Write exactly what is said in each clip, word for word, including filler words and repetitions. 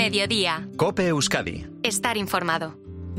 Mediodía. COPE Euskadi. Estar informado.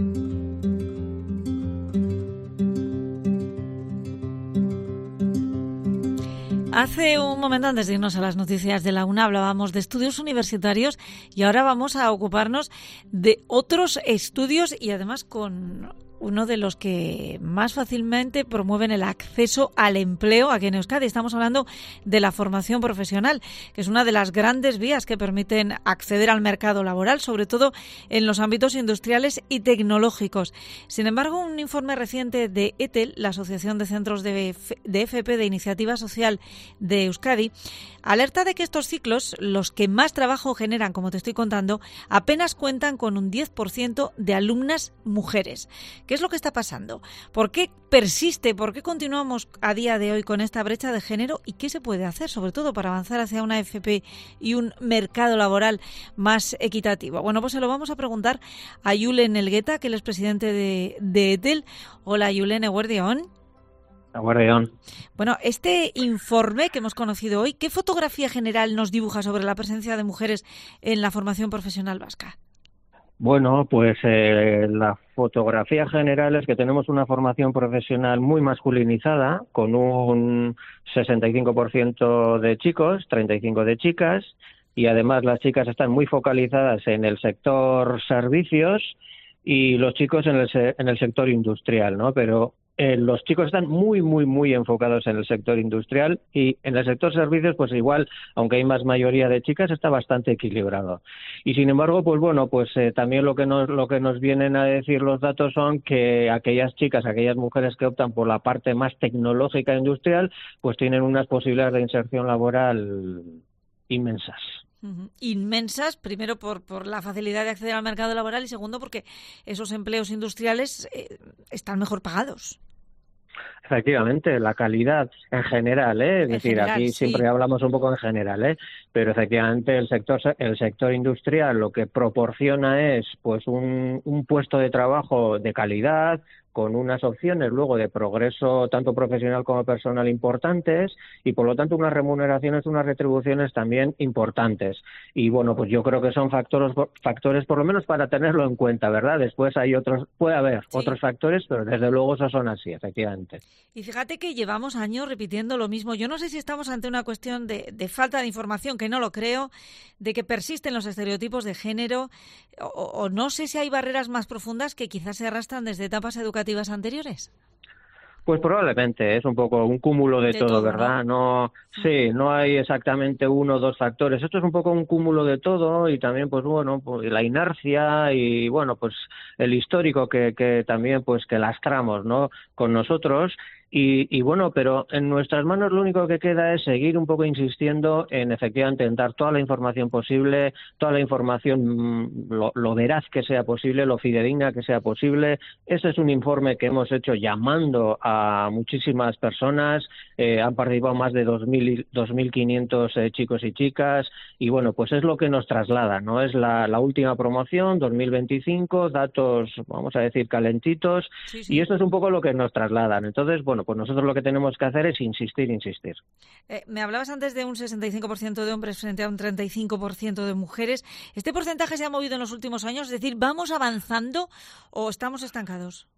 Hace un momento, antes de irnos a las noticias de la UNA, hablábamos de estudios universitarios y ahora vamos a ocuparnos de otros estudios y además con uno de los que más fácilmente promueven el acceso al empleo aquí en Euskadi. Estamos hablando de la formación profesional, que es una de las grandes vías que permiten acceder al mercado laboral, sobre todo en los ámbitos industriales y tecnológicos. Sin embargo, un informe reciente de ETEL, la Asociación de Centros de, F- de F P de Iniciativa Social de Euskadi, alerta de que estos ciclos, los que más trabajo generan, como te estoy contando, apenas cuentan con un diez por ciento de alumnas mujeres. ¿Qué es lo que está pasando? ¿Por qué persiste? ¿Por qué continuamos a día de hoy con esta brecha de género? ¿Y qué se puede hacer, sobre todo, para avanzar hacia una F P y un mercado laboral más equitativo? Bueno, pues se lo vamos a preguntar a Julen Elgueta, que él es presidente de, de ETEL. Hola, Julen, eguerdión. Eguerdión. Bueno, este informe que hemos conocido hoy, ¿qué fotografía general nos dibuja sobre la presencia de mujeres en la formación profesional vasca? Bueno, pues eh, la fotografía general es que tenemos una formación profesional muy masculinizada, con un sesenta y cinco por ciento de chicos, treinta y cinco por ciento de chicas, y además las chicas están muy focalizadas en el sector servicios y los chicos en el, se- en el sector industrial, ¿no? Pero Eh, los chicos están muy, muy, muy enfocados en el sector industrial y en el sector servicios, pues igual, aunque hay más mayoría de chicas, está bastante equilibrado. Y sin embargo, pues bueno, pues eh, también lo que nos lo que nos vienen a decir los datos son que aquellas chicas, aquellas mujeres que optan por la parte más tecnológica e industrial, pues tienen unas posibilidades de inserción laboral inmensas. Uh-huh. Inmensas, primero por, por la facilidad de acceder al mercado laboral y segundo porque esos empleos industriales eh, están mejor pagados. Efectivamente, la calidad en general, ¿eh? Es En decir, general, aquí sí. siempre hablamos un poco en general, ¿eh? Pero efectivamente el sector el sector industrial lo que proporciona es pues un, un puesto de trabajo de calidad, con unas opciones luego de progreso tanto profesional como personal importantes y por lo tanto unas remuneraciones, unas retribuciones también importantes. Y bueno, pues yo creo que son factores factores por lo menos para tenerlo en cuenta, ¿verdad? Después hay otros, puede haber Sí. otros factores, pero desde luego esos son así, efectivamente. Y fíjate que llevamos años repitiendo lo mismo. Yo no sé si estamos ante una cuestión de, de falta de información, que no lo creo, de que persisten los estereotipos de género, o, o no sé si hay barreras más profundas que quizás se arrastran desde etapas educativas anteriores. Pues probablemente es un poco un cúmulo de, De todo, todo, ¿verdad? No, sí, no hay exactamente uno o dos factores. Esto es un poco un cúmulo de todo y también, pues bueno, pues la inercia y bueno, pues el histórico que, que también, pues que lastramos, ¿no? Con nosotros. Y, y bueno, pero en nuestras manos lo único que queda es seguir un poco insistiendo en efectivamente en dar toda la información posible, toda la información lo, lo veraz que sea posible, lo fidedigna que sea posible. Este es un informe que hemos hecho llamando a muchísimas personas, eh, han participado más de dos mil, dos mil quinientos eh, chicos y chicas y bueno, pues es lo que nos traslada, ¿no? Es la, la última promoción, dos mil veinticinco, datos, vamos a decir, calentitos, Sí, sí. y esto es un poco lo que nos trasladan. Entonces, bueno, pues nosotros lo que tenemos que hacer es insistir, insistir. Eh, me hablabas antes de un sesenta y cinco por ciento de hombres frente a un treinta y cinco por ciento de mujeres. ¿Este porcentaje se ha movido en los últimos años? Es decir, ¿vamos avanzando o estamos estancados?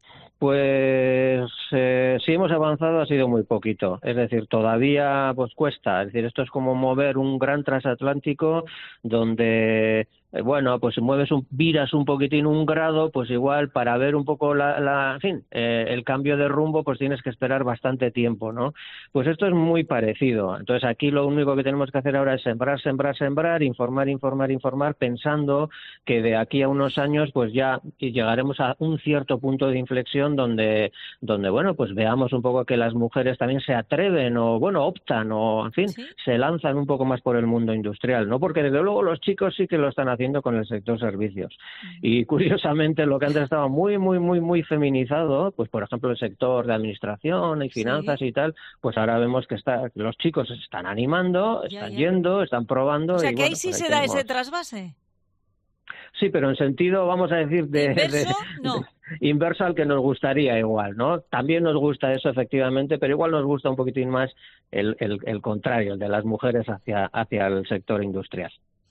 Pues eh, si hemos avanzado ha sido muy poquito, es decir, todavía pues cuesta, es decir, esto es como mover un gran transatlántico donde eh, bueno, pues mueves un, viras un poquitín un grado, pues igual para ver un poco la, la en fin, eh, el cambio de rumbo, pues tienes que esperar bastante tiempo, ¿no? Pues esto es muy parecido. Entonces aquí lo único que tenemos que hacer ahora es sembrar, sembrar, sembrar, informar, informar, informar, pensando que de aquí a unos años, pues ya llegaremos a un cierto punto de inflexión donde, donde bueno, pues veamos un poco que las mujeres también se atreven o bueno, optan o en fin, ¿Sí? se lanzan un poco más por el mundo industrial, ¿no? Porque desde luego los chicos sí que lo están haciendo con el sector servicios. Y curiosamente lo que antes estaba muy, muy, muy, muy feminizado, pues por ejemplo el sector de administración y finanzas Sí. y tal, pues ahora vemos que está, los chicos se están animando, Ya, están ya. yendo, están probando. O sea, y que ahí bueno, sí pues se ahí da tenemos... ese trasvase. Sí, pero en sentido, vamos a decir, de, ¿Inverso? de, No. de inverso al que nos gustaría igual, ¿no? También nos gusta eso, efectivamente, pero igual nos gusta un poquitín más el, el, el contrario, el de las mujeres hacia, hacia el sector industrial.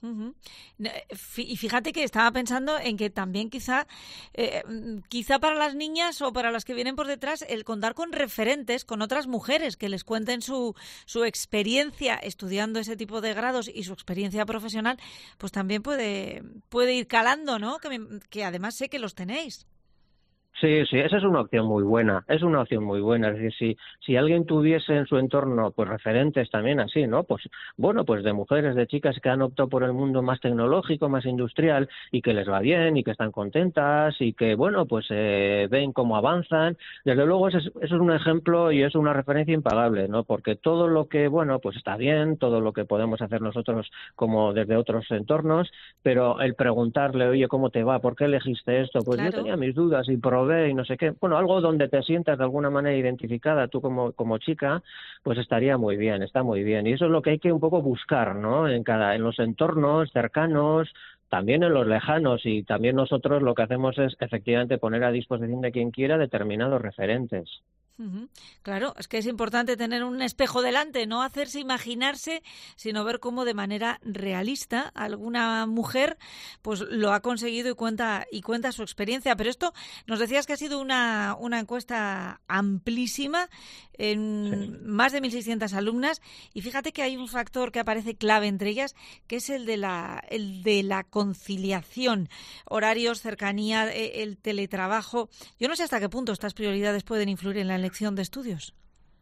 Uh-huh. Y fíjate que estaba pensando en que también quizá eh, quizá para las niñas o para las que vienen por detrás el contar con referentes, con otras mujeres que les cuenten su, su experiencia estudiando ese tipo de grados y su experiencia profesional, pues también puede, puede ir calando, ¿no? Que, me, que además sé que los tenéis. Sí, sí, esa es una opción muy buena, es una opción muy buena. Es decir, si, si alguien tuviese en su entorno pues referentes también así, ¿no? Pues bueno, pues de mujeres, de chicas que han optado por el mundo más tecnológico, más industrial y que les va bien y que están contentas y que, bueno, pues eh, ven cómo avanzan. Desde luego eso es, eso es un ejemplo y es una referencia impagable, ¿no? Porque todo lo que, bueno, pues está bien, todo lo que podemos hacer nosotros como desde otros entornos, pero el preguntarle, oye, ¿cómo te va? ¿Por qué elegiste esto? Pues Claro. yo tenía mis dudas y probé y no sé qué, bueno, algo donde te sientas de alguna manera identificada tú como, como chica, pues estaría muy bien, está muy bien. Y eso es lo que hay que un poco buscar, ¿no? En cada, en los entornos cercanos, también en los lejanos, y también nosotros lo que hacemos es efectivamente poner a disposición de quien quiera determinados referentes. Uh-huh. Claro, es que es importante tener un espejo delante, no hacerse imaginarse, sino ver cómo de manera realista alguna mujer pues lo ha conseguido y cuenta y cuenta su experiencia. Pero esto nos decías que ha sido una, una encuesta amplísima en Sí. más de mil seiscientas alumnas, y fíjate que hay un factor que aparece clave entre ellas, que es el de la el de la conciliación, horarios, cercanía, el teletrabajo. Yo no sé hasta qué punto estas prioridades pueden influir en la elección de estudios.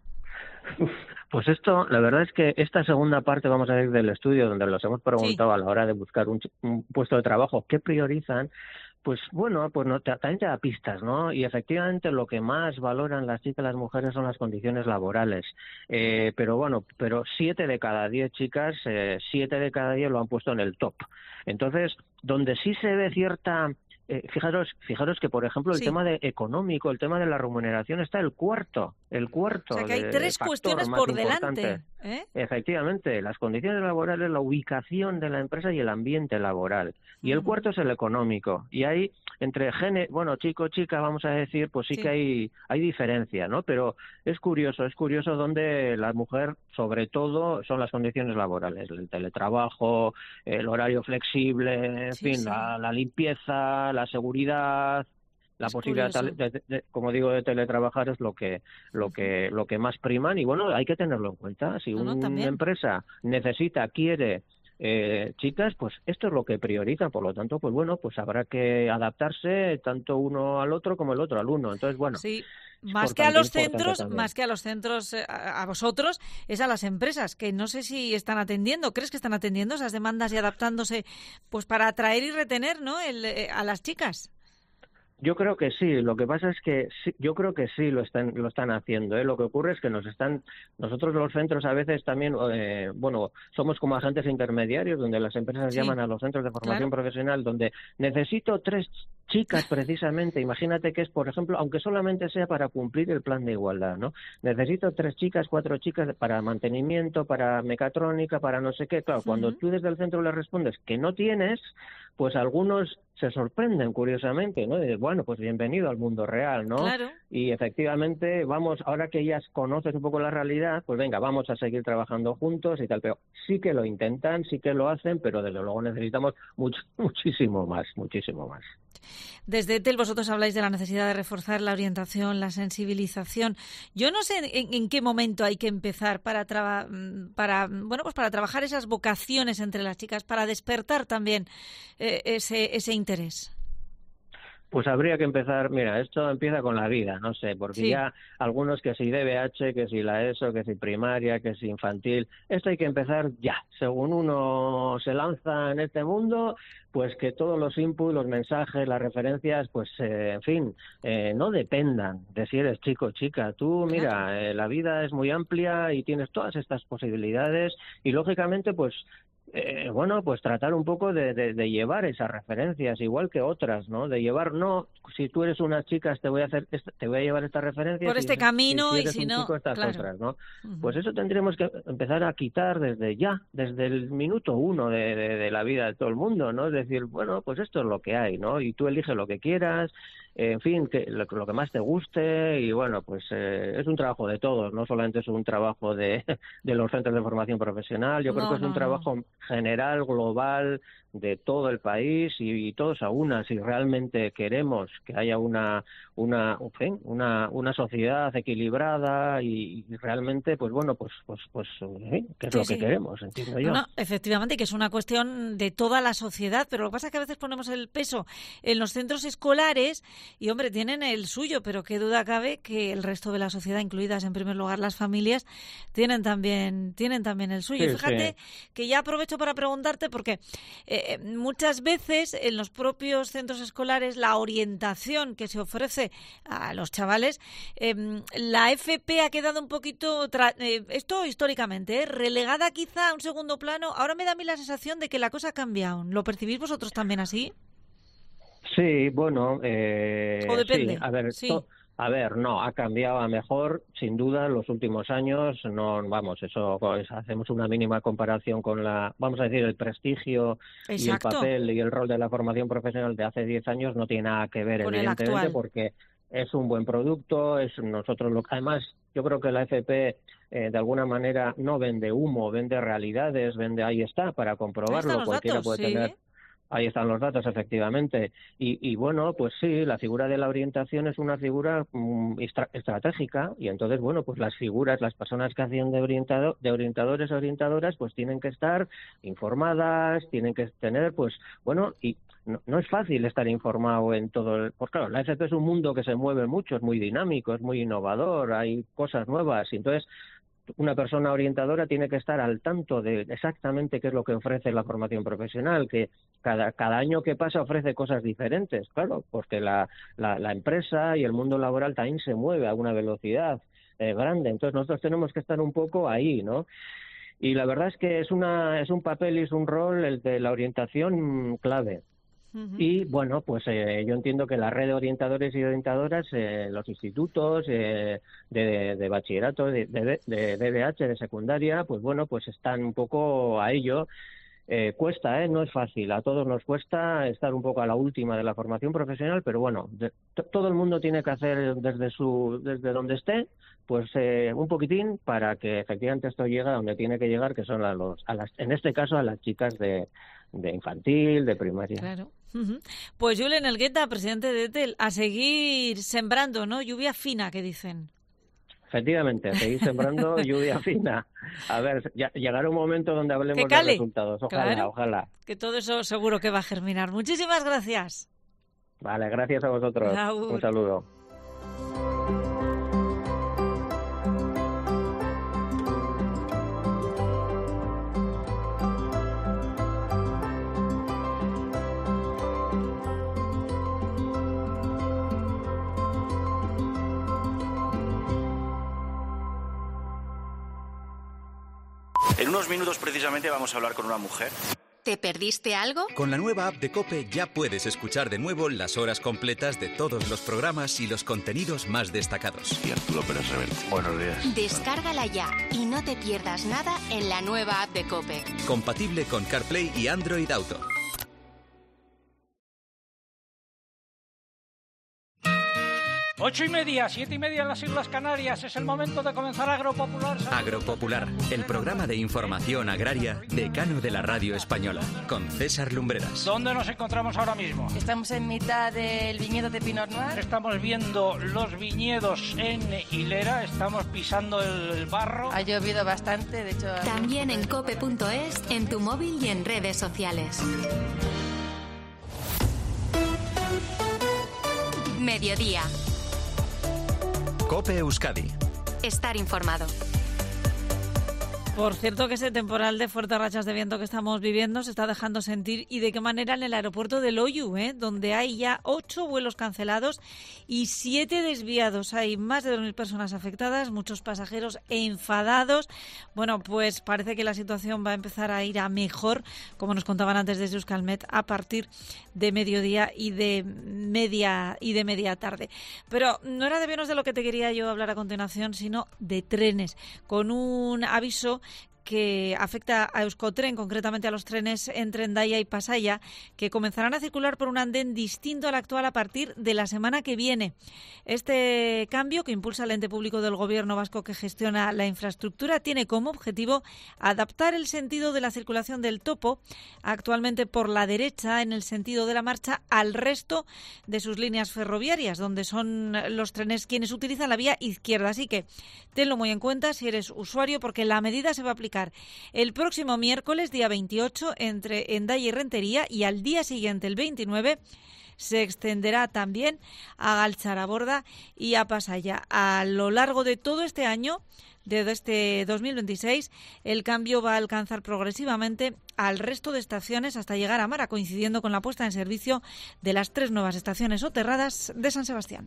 Pues esto, la verdad es que esta segunda parte, vamos a ver, del estudio, donde los hemos preguntado Sí. a la hora de buscar un, un puesto de trabajo, ¿qué priorizan? Pues bueno, pues no, también te da pistas, ¿no? Y efectivamente lo que más valoran las chicas y las mujeres son las condiciones laborales. Eh, pero bueno, pero siete de cada diez chicas, eh, siete de cada diez lo han puesto en el top. Entonces, donde sí se ve cierta... Eh, fijaros, fijaros que, por ejemplo, el Sí. tema de económico, el tema de la remuneración está el cuarto, el cuarto O sea que hay de tres factor cuestiones más por importante. delante, ¿eh? Efectivamente, las condiciones laborales, la ubicación de la empresa y el ambiente laboral. Y el Uh-huh. cuarto es el económico. Y ahí, entre género, bueno, chico, chica, vamos a decir, pues sí, Sí. que hay, hay diferencia, ¿no? Pero es curioso, es curioso donde la mujer, sobre todo, son las condiciones laborales. El teletrabajo, el horario flexible, en Sí, fin, sí. la, la limpieza, la seguridad, la Es posibilidad curioso. de, de, de, como digo, de teletrabajar es lo que lo Uh-huh. que lo que más priman. Y bueno, hay que tenerlo en cuenta. Si No, no, una también. empresa necesita, quiere eh, chicas, pues esto es lo que prioriza. Por lo tanto, pues bueno, pues habrá que adaptarse tanto uno al otro como el otro al uno. Entonces, bueno, Sí, es más que a importante, los importante centros, también. más que a los centros, eh, a, a vosotros, es a las empresas, que no sé si están atendiendo. ¿Crees que están atendiendo esas demandas y adaptándose pues para atraer y retener, ¿no? El, eh, a las chicas? Yo creo que sí, lo que pasa es que sí, yo creo que sí lo están lo están haciendo, ¿eh? Lo que ocurre es que nos están nosotros los centros a veces también eh, bueno, somos como agentes intermediarios donde las empresas Sí, llaman a los centros de formación claro. profesional donde necesito tres chicas precisamente, imagínate que es, por ejemplo, aunque solamente sea para cumplir el plan de igualdad, ¿no? Necesito tres chicas, cuatro chicas para mantenimiento, para mecatrónica, para no sé qué. Claro, cuando Uh-huh. tú desde el centro les respondes que no tienes, pues algunos se sorprenden curiosamente, ¿no? Y, bueno, pues bienvenido al mundo real, ¿no? Claro. Y efectivamente, vamos, ahora que ya conoces un poco la realidad, pues venga, vamos a seguir trabajando juntos y tal, pero sí que lo intentan, sí que lo hacen, pero desde luego necesitamos mucho, muchísimo más, muchísimo más. Desde E T E L vosotros habláis de la necesidad de reforzar la orientación, la sensibilización. Yo no sé en, en qué momento hay que empezar para, traba, para, bueno, pues para trabajar esas vocaciones entre las chicas, para despertar también eh, ese, ese interés. Pues habría que empezar, mira, esto empieza con la vida, no sé, porque Sí. ya algunos que si D B H, que si la ESO, que si primaria, que si infantil, esto hay que empezar ya. Según uno se lanza en este mundo, pues que todos los inputs, los mensajes, las referencias, pues eh, en fin, eh, no dependan de si eres chico o chica. Tú, Claro. mira, eh, la vida es muy amplia y tienes todas estas posibilidades y lógicamente, pues Eh, bueno, pues tratar un poco de, de, de llevar esas referencias, igual que otras, ¿no? De llevar, no, si tú eres una chica te voy a hacer, te voy a llevar estas referencias, Por y este si, camino si y eres si un no, chico estas claro. otras, ¿no? Uh-huh. Pues eso tendríamos que empezar a quitar desde ya, desde el minuto uno de, de, de la vida de todo el mundo, ¿no? Es decir, bueno, pues esto es lo que hay, ¿no? Y tú eliges lo que quieras en fin, que lo, lo que más te guste y bueno, pues eh, es un trabajo de todos, no solamente es un trabajo de, de los centros de formación profesional, yo creo No, que es un no, trabajo no. general, global, de todo el país y, y todos a una, si realmente queremos que haya una una en fin, una, una sociedad equilibrada y, y realmente, pues bueno, pues pues pues ¿eh? ¿Qué es Sí, lo que sí. queremos? Entiendo No, yo. no, efectivamente, que es una cuestión de toda la sociedad, pero lo que pasa es que a veces ponemos el peso en los centros escolares y, hombre, tienen el suyo, pero qué duda cabe que el resto de la sociedad, incluidas en primer lugar las familias, tienen también tienen también el suyo. Sí, Y fíjate sí. que ya aprovecho para preguntarte, porque eh, muchas veces en los propios centros escolares la orientación que se ofrece a los chavales, eh, la F P ha quedado un poquito, tra- eh, esto históricamente, ¿eh? relegada quizá a un segundo plano. Ahora me da a mí la sensación de que la cosa ha cambiado. ¿Lo percibís vosotros también así? Sí, bueno, ¿O eh, sí, depende? a ver, Sí. to- a ver, no, ha cambiado a mejor, sin duda, en los últimos años, no, vamos, eso, pues, hacemos una mínima comparación con la, vamos a decir, el prestigio y el Exacto. papel y el rol de la formación profesional de hace diez años no tiene nada que ver, Con el evidentemente, actual. porque es un buen producto, es nosotros lo además, yo creo que la F P eh, de alguna manera no vende humo, vende realidades, vende ahí está, para Ahí están comprobarlo, los cualquiera datos, puede sí. tener. Ahí están los datos, efectivamente. Y, y bueno, pues sí, la figura de la orientación es una figura mm, estra- estratégica y entonces, bueno, pues las figuras, las personas que hacen de, orientado, de orientadores o orientadoras, pues tienen que estar informadas, tienen que tener, pues, bueno, y no, no es fácil estar informado en todo el... Pues claro, la F P es un mundo que se mueve mucho, es muy dinámico, es muy innovador, hay cosas nuevas y entonces una persona orientadora tiene que estar al tanto de exactamente qué es lo que ofrece la formación profesional, que cada, cada año que pasa ofrece cosas diferentes, claro, porque la, la, la empresa y el mundo laboral también se mueve a una velocidad eh, grande, entonces nosotros tenemos que estar un poco ahí, ¿no? Y la verdad es que es una es un papel y es un rol el de la orientación clave. Ujú. Y bueno, pues eh, yo entiendo que la red de orientadores y orientadoras, eh, los institutos eh, de, de bachillerato, de, de, de D B H, de secundaria, pues bueno, pues están un poco a ello. Eh, cuesta, ¿eh? No es fácil. A todos nos cuesta estar un poco a la última de la formación profesional, pero bueno, de, t- todo el mundo tiene que hacer desde su desde donde esté, pues eh, un poquitín para que efectivamente esto llegue a donde tiene que llegar, que son a los, a las, en este caso a las chicas de, de infantil, de primaria. Claro. Ujú. Pues Julen Elgueta, presidente de E T E L, a seguir sembrando, ¿no? Lluvia fina, que dicen. Efectivamente, seguir sembrando lluvia fina. A ver, ya, llegará un momento donde Que hablemos de cale. resultados. Ojalá, Claro. ojalá. Que todo eso seguro que va a germinar. Muchísimas gracias. Vale, gracias a vosotros. Un Agur. saludo. En unos minutos precisamente vamos a hablar con una mujer. ¿Te perdiste algo? Con la nueva app de COPE ya puedes escuchar de nuevo las horas completas de todos los programas y los contenidos más destacados. Y Arturo Pérez Reverte. Buenos días. Descárgala ya y no te pierdas nada en la nueva app de COPE. Compatible con CarPlay y Android Auto. Ocho y media, siete y media en las Islas Canarias. Es el momento de comenzar Agropopular. Agropopular, el programa de información agraria decano de la radio española, con César Lumbreras. ¿Dónde nos encontramos ahora mismo? Estamos en mitad del viñedo de Pinot Noir. Estamos viendo los viñedos en hilera, estamos pisando el barro. Ha llovido bastante, de hecho... También en cope punto es, en tu móvil y en redes sociales. Mediodía. COPE Euskadi. Estar informado. Por cierto que ese temporal de fuertes rachas de viento que estamos viviendo se está dejando sentir, y de qué manera en el aeropuerto de Loiu, ¿eh? Donde hay ya ocho vuelos cancelados y siete desviados. Hay más de dos mil personas afectadas, muchos pasajeros enfadados. Bueno, pues parece que la situación va a empezar a ir a mejor, como nos contaban antes desde Euskalmet, a partir de mediodía y de media y de media tarde. Pero no era de aviones de lo que te quería yo hablar a continuación, sino de trenes, con un aviso que afecta a Euskotren, concretamente a los trenes entre Hendaya y Pasaia, que comenzarán a circular por un andén distinto al actual a partir de la semana que viene. Este cambio, que impulsa el ente público del Gobierno vasco que gestiona la infraestructura, tiene como objetivo adaptar el sentido de la circulación del topo, actualmente por la derecha en el sentido de la marcha, al resto de sus líneas ferroviarias, donde son los trenes quienes utilizan la vía izquierda. Así que tenlo muy en cuenta si eres usuario, porque la medida se va a aplicar el próximo miércoles, día veintiocho, entre Hendaya y Rentería, y al día siguiente, el veintinueve, se extenderá también a Galtzaraborda y a Pasaia. A lo largo de todo este año, desde este dos mil veintiséis, el cambio va a alcanzar progresivamente al resto de estaciones hasta llegar a Mara, coincidiendo con la puesta en servicio de las tres nuevas estaciones soterradas de San Sebastián.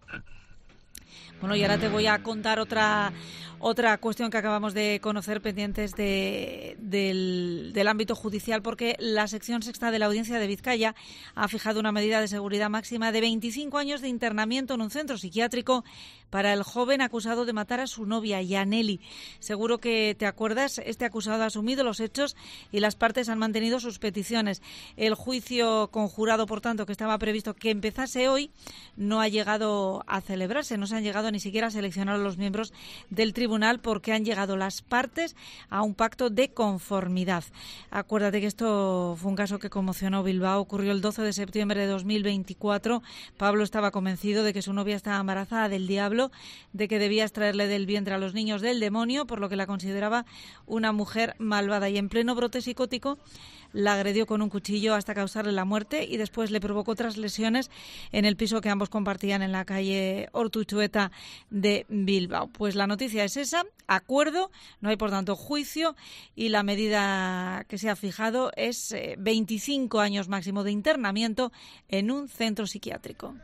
Bueno, y ahora te voy a contar otra otra cuestión que acabamos de conocer, pendientes de, del, del ámbito judicial, porque la sección sexta de la Audiencia de Vizcaya ha fijado una medida de seguridad máxima de veinticinco años de internamiento en un centro psiquiátrico para el joven acusado de matar a su novia, Yaneli. Seguro que te acuerdas, este acusado ha asumido los hechos y las partes han mantenido sus peticiones. El juicio conjurado, por tanto, que estaba previsto que empezase hoy, no ha llegado a celebrarse, no se han llegado ni siquiera a seleccionar a los miembros del tribunal, porque han llegado las partes a un pacto de conformidad. Acuérdate que esto fue un caso que conmocionó Bilbao. Ocurrió el doce de septiembre de dos mil veinticuatro. Pablo estaba convencido de que su novia estaba embarazada del diablo, de que debía extraerle del vientre a los niños del demonio, por lo que la consideraba una mujer malvada, y en pleno brote psicótico la agredió con un cuchillo hasta causarle la muerte, y después le provocó otras lesiones en el piso que ambos compartían en la calle Ortuchueta de Bilbao. Pues la noticia es esa, acuerdo, no hay por tanto juicio, y la medida que se ha fijado es eh, veinticinco años máximo de internamiento en un centro psiquiátrico.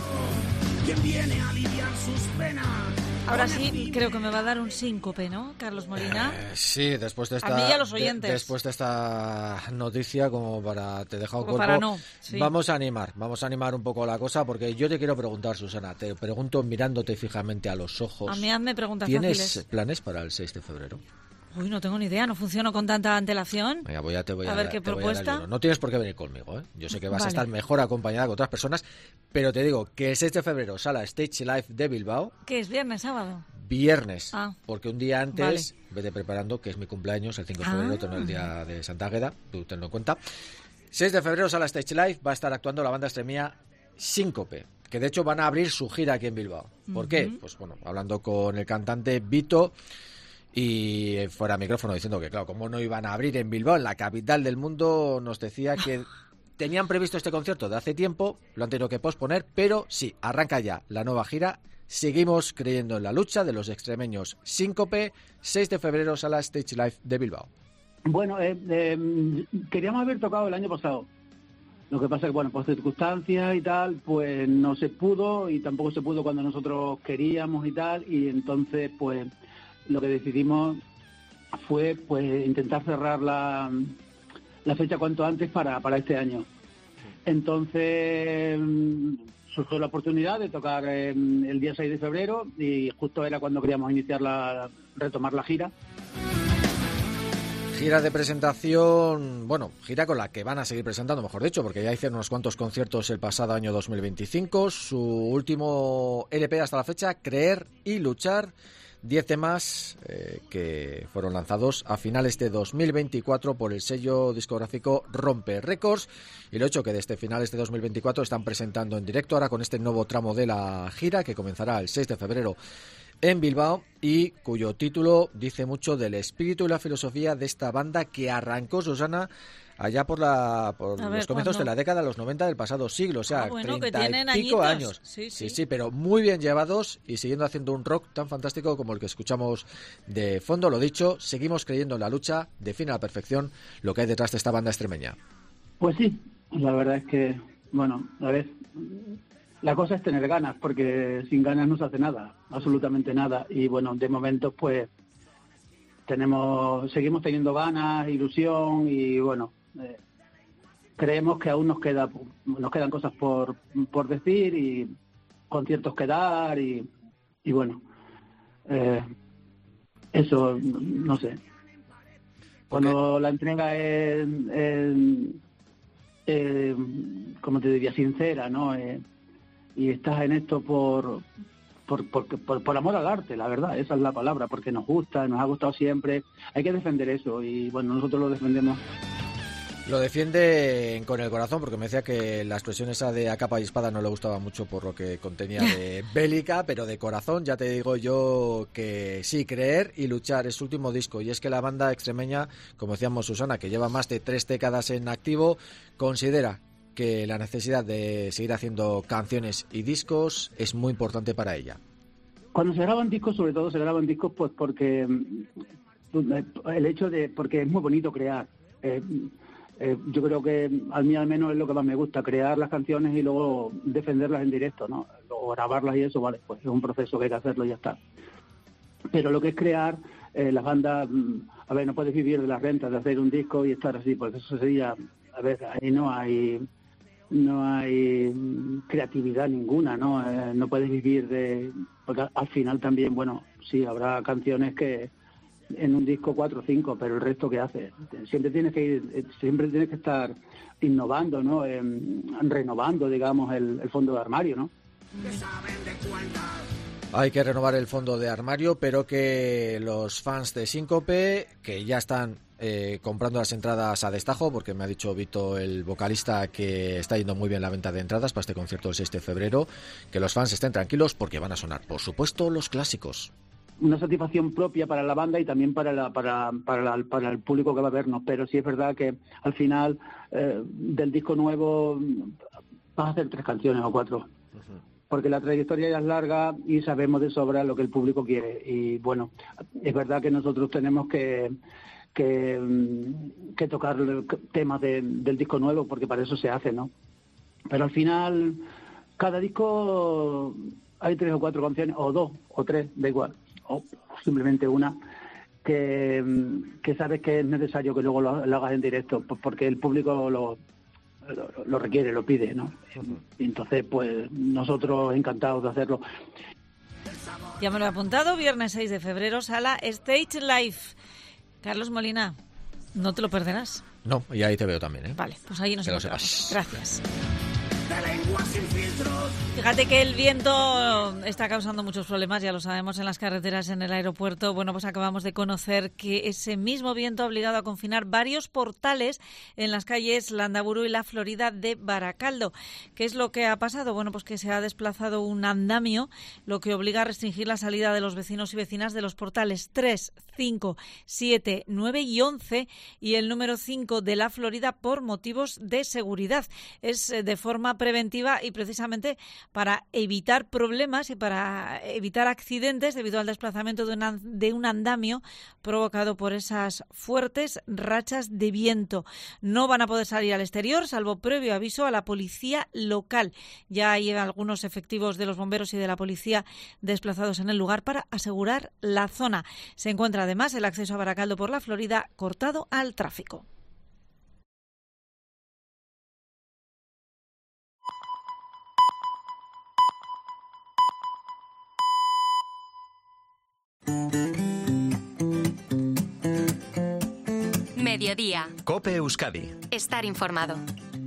¿Quién viene a aliviar sus penas? Ahora sí, creo que me va a dar un síncope, ¿no, Carlos Molina? Eh, sí, después de esta... A mí y a los oyentes. De, después de esta noticia, como para te deja un como cuerpo... para no, sí. Vamos a animar, vamos a animar un poco la cosa, porque yo te quiero preguntar, Susana, te pregunto mirándote fijamente a los ojos. A mí hazme preguntas ¿Tienes fáciles. planes para el seis de febrero? Uy, no tengo ni idea, no funciono con tanta antelación. Venga, voy a, te voy a, a ver dar, qué te propuesta. Voy a dar el no tienes por qué venir conmigo, ¿eh? Yo sé que vas vale. a estar mejor acompañada que otras personas, pero te digo que el seis de febrero sala Stage Live de Bilbao. ¿Qué es, viernes, sábado? Viernes, ah, porque un día antes, vale. vete preparando, que es mi cumpleaños, el cinco de febrero, ah. tengo el día de Santa Águeda, tú tenlo en cuenta. seis de febrero, sala Stage Live, va a estar actuando la banda extremía Síncope, que de hecho van a abrir su gira aquí en Bilbao. ¿Por uh-huh. qué? Pues bueno, hablando con el cantante Vito, y fuera micrófono diciendo que, claro, como no iban a abrir en Bilbao, en la capital del mundo, nos decía que tenían previsto este concierto de hace tiempo, lo han tenido que posponer, pero sí, arranca ya la nueva gira. Seguimos creyendo en la lucha de los extremeños. Síncope, seis de febrero, sala Stage Live de Bilbao. Bueno, eh, eh, queríamos haber tocado el año pasado. Lo que pasa es que, bueno, por circunstancias y tal, pues no se pudo, y tampoco se pudo cuando nosotros queríamos y tal, y entonces, pues, lo que decidimos fue, pues, intentar cerrar la, la fecha cuanto antes para, para este año. Entonces surgió la oportunidad de tocar eh, el día seis de febrero, y justo era cuando queríamos iniciar la, retomar la gira. Gira de presentación, bueno, gira con la que van a seguir presentando, mejor dicho, porque ya hicieron unos cuantos conciertos el pasado año dos mil veinticinco. Su último L P hasta la fecha, Creer y Luchar, diez temas eh, que fueron lanzados a finales de dos mil veinticuatro por el sello discográfico Rompe Records, y lo hecho que desde finales de dos mil veinticuatro están presentando en directo ahora con este nuevo tramo de la gira que comenzará el seis de febrero en Bilbao, y cuyo título dice mucho del espíritu y la filosofía de esta banda que arrancó, Susana, allá por la por ver, los comienzos ¿cuándo? de la década de los noventa del pasado siglo, o sea, ah, bueno, treinta y pico años. Sí sí, sí. sí, pero muy bien llevados y siguiendo haciendo un rock tan fantástico como el que escuchamos de fondo. Lo dicho, seguimos creyendo en la lucha, define a la perfección lo que hay detrás de esta banda extremeña. Pues sí, la verdad es que, bueno, a ver, la cosa es tener ganas, porque sin ganas no se hace nada, absolutamente nada. Y bueno, de momento pues tenemos, seguimos teniendo ganas, ilusión, y bueno, eh, creemos que aún nos queda, nos quedan cosas por, por decir y conciertos que dar, y, y bueno, eh, eso, no sé. Cuando la entrega es, es, es, como te diría, sincera, ¿no? Eh, y estás en esto por, por, por, por, por amor al arte, la verdad, esa es la palabra, porque nos gusta, nos ha gustado siempre. Hay que defender eso y, bueno, nosotros lo defendemos. Lo defiende con el corazón, porque me decía que la expresión esa de a capa y espada no le gustaba mucho por lo que contenía de bélica, pero de corazón ya te digo yo que sí, creer y luchar es su último disco. Y es que la banda extremeña, como decíamos Susana, que lleva más de tres décadas en activo, considera que la necesidad de seguir haciendo canciones y discos es muy importante para ella. Cuando se graban discos, sobre todo se graban discos pues porque el hecho de, porque es muy bonito crear. Eh, Eh, yo creo que a mí al menos es lo que más me gusta, crear las canciones y luego defenderlas en directo, ¿no? O grabarlas y eso, vale, pues es un proceso que hay que hacerlo y ya está. Pero lo que es crear, eh, las bandas, a ver, no puedes vivir de las rentas de hacer un disco y estar así, porque eso sería, a ver, ahí no hay no hay creatividad ninguna, ¿no? Eh, no puedes vivir de... Porque al final también, bueno, sí, habrá canciones que en un disco cuatro o cinco, pero el resto ¿qué haces? Siempre tienes que ir, siempre tienes que estar innovando, ¿no? Eh, renovando, digamos, el, el fondo de armario, ¿no? Hay que renovar el fondo de armario, pero que los fans de Síncope, que ya están eh, comprando las entradas a destajo, porque me ha dicho Vito, el vocalista, que está yendo muy bien la venta de entradas para este concierto del seis de febrero, que los fans estén tranquilos porque van a sonar, por supuesto, los clásicos. Una satisfacción propia para la banda y también para la, para, para, la, para el público que va a vernos, pero sí es verdad que al final eh, del disco nuevo vas a hacer tres canciones o cuatro, uh-huh. porque la trayectoria ya es larga y sabemos de sobra lo que el público quiere, y bueno, es verdad que nosotros tenemos que que, que tocar temas de, del disco nuevo, porque para eso se hace, ¿no? Pero al final cada disco hay tres o cuatro canciones, o dos, o tres, da igual, o simplemente una, que, que sabes que es necesario que luego lo, lo hagas en directo, porque el público lo, lo, lo requiere, lo pide, ¿no? Y entonces, pues, nosotros encantados de hacerlo. Ya me lo he apuntado, viernes seis de febrero, sala Stage Live. Carlos Molina, no te lo perderás. No, y ahí te veo también, ¿eh? Vale, pues ahí nos que encontramos. Gracias. Fíjate que el viento está causando muchos problemas, ya lo sabemos, en las carreteras, en el aeropuerto. Bueno, pues acabamos de conocer que ese mismo viento ha obligado a confinar varios portales en las calles Landaburu y La Florida de Baracaldo. ¿Qué es lo que ha pasado? Bueno, pues que se ha desplazado un andamio, lo que obliga a restringir la salida de los vecinos y vecinas de los portales tres, cinco, siete, nueve y once y el número cinco de La Florida por motivos de seguridad. Es de forma preventiva y precisamente para evitar problemas y para evitar accidentes debido al desplazamiento de, una, de un andamio provocado por esas fuertes rachas de viento. No van a poder salir al exterior, salvo previo aviso a la policía local. Ya hay algunos efectivos de los bomberos y de la policía desplazados en el lugar para asegurar la zona. Se encuentra además el acceso a Baracaldo por La Florida cortado al tráfico. Mediodía. COPE Euskadi. Estar informado.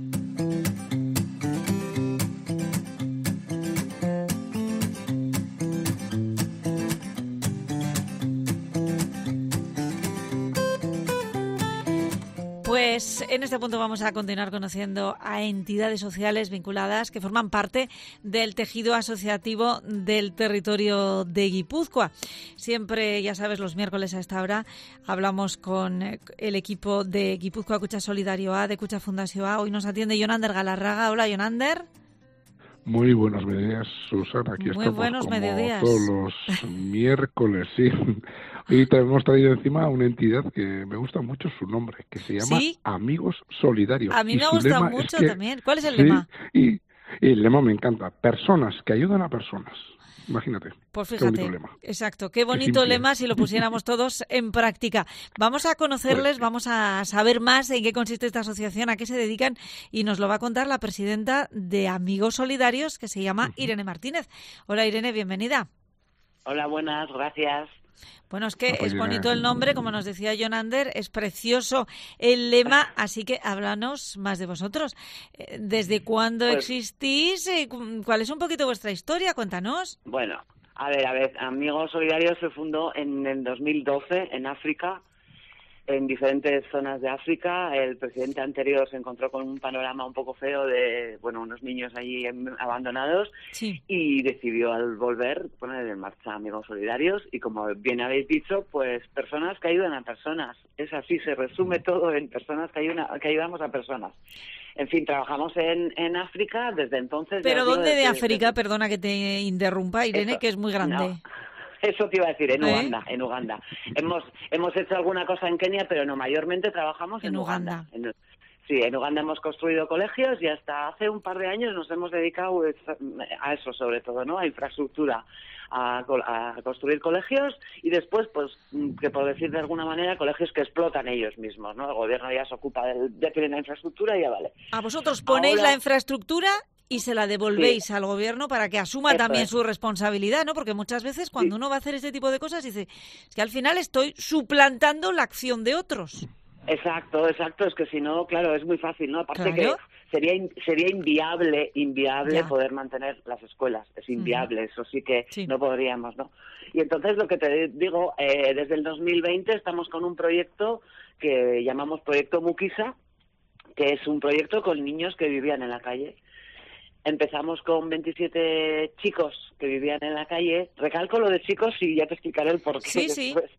Pues en este punto vamos a continuar conociendo a entidades sociales vinculadas que forman parte del tejido asociativo del territorio de Guipúzcoa. Siempre, ya sabes, los miércoles a esta hora hablamos con el equipo de Guipúzcoa Cucha Solidario A, de Cucha Fundación A. Hoy nos atiende Yonander Galarraga. Hola, Yonander. Muy buenos mediodías, Susana. Aquí Muy estamos buenos como mediodías. todos los miércoles, sí. Hoy te hemos traído encima una entidad que me gusta mucho su nombre, que se llama ¿Sí? Amigos Solidarios. A mí y me su gusta lema mucho es que, también. ¿Cuál es el sí, lema? Y, y el lema me encanta. Personas que ayudan a personas. Imagínate. Pues qué fíjate, bonito lema. exacto, qué bonito Qué lema si lo pusiéramos todos en práctica. Vamos a conocerles, Pues, vamos a saber más en qué consiste esta asociación, a qué se dedican, y nos lo va a contar la presidenta de Amigos Solidarios, que se llama uh-huh. Irene Martínez. Hola Irene, bienvenida. Hola, buenas, gracias. Bueno, es que Ah, pues es mira. bonito el nombre, como nos decía Jonander, es precioso el lema, así que háblanos más de vosotros. Eh, ¿Desde cuándo Pues- existís? Eh, cu- ¿Cuál es un poquito vuestra historia? Cuéntanos. Bueno, a ver, a ver, Amigos Solidarios se fundó en el dos mil doce en África, en diferentes zonas de África. El presidente anterior se encontró con un panorama un poco feo de, bueno, unos niños allí em- abandonados Sí. y decidió al volver poner en marcha Amigos Solidarios y, como bien habéis dicho, pues personas que ayudan a personas. Es así, se resume todo en personas que, ayudan, que ayudamos a personas. En fin, trabajamos en, en África desde entonces. ¿Pero ya os digo, dónde de desde- África? Perdona que te interrumpa, Irene, Eso, que es muy grande. no. Eso te iba a decir, en ¿Eh? Uganda, en Uganda. Hemos hemos hecho alguna cosa en Kenia, pero no, mayormente trabajamos en, En Uganda. En- sí, en Uganda hemos construido colegios y hasta hace un par de años nos hemos dedicado a eso, sobre todo, ¿no? A infraestructura, a, co- a construir colegios y después, pues, que por decir de alguna manera, colegios que explotan ellos mismos, ¿no? El gobierno ya se ocupa, del, ya tienen la infraestructura y ya vale. A vosotros ponéis Ahora- la infraestructura y se la devolvéis al gobierno para que asuma Eso también es. su responsabilidad, ¿no? Porque muchas veces cuando uno va a hacer este tipo de cosas dice, es que al final estoy suplantando la acción de otros. Exacto, exacto, es que si no, claro, es muy fácil, ¿no? Aparte Claro. que sería in- sería inviable, inviable Ya. poder mantener las escuelas, es inviable, eso sí que Sí. no podríamos, ¿no? Y entonces lo que te digo, eh, desde el dos mil veinte estamos con un proyecto que llamamos Proyecto Mukisa, que es un proyecto con niños que vivían en la calle. Empezamos con veintisiete chicos que vivían en la calle. Recalco lo de chicos y ya te explicaré el porqué. Sí, sí. después.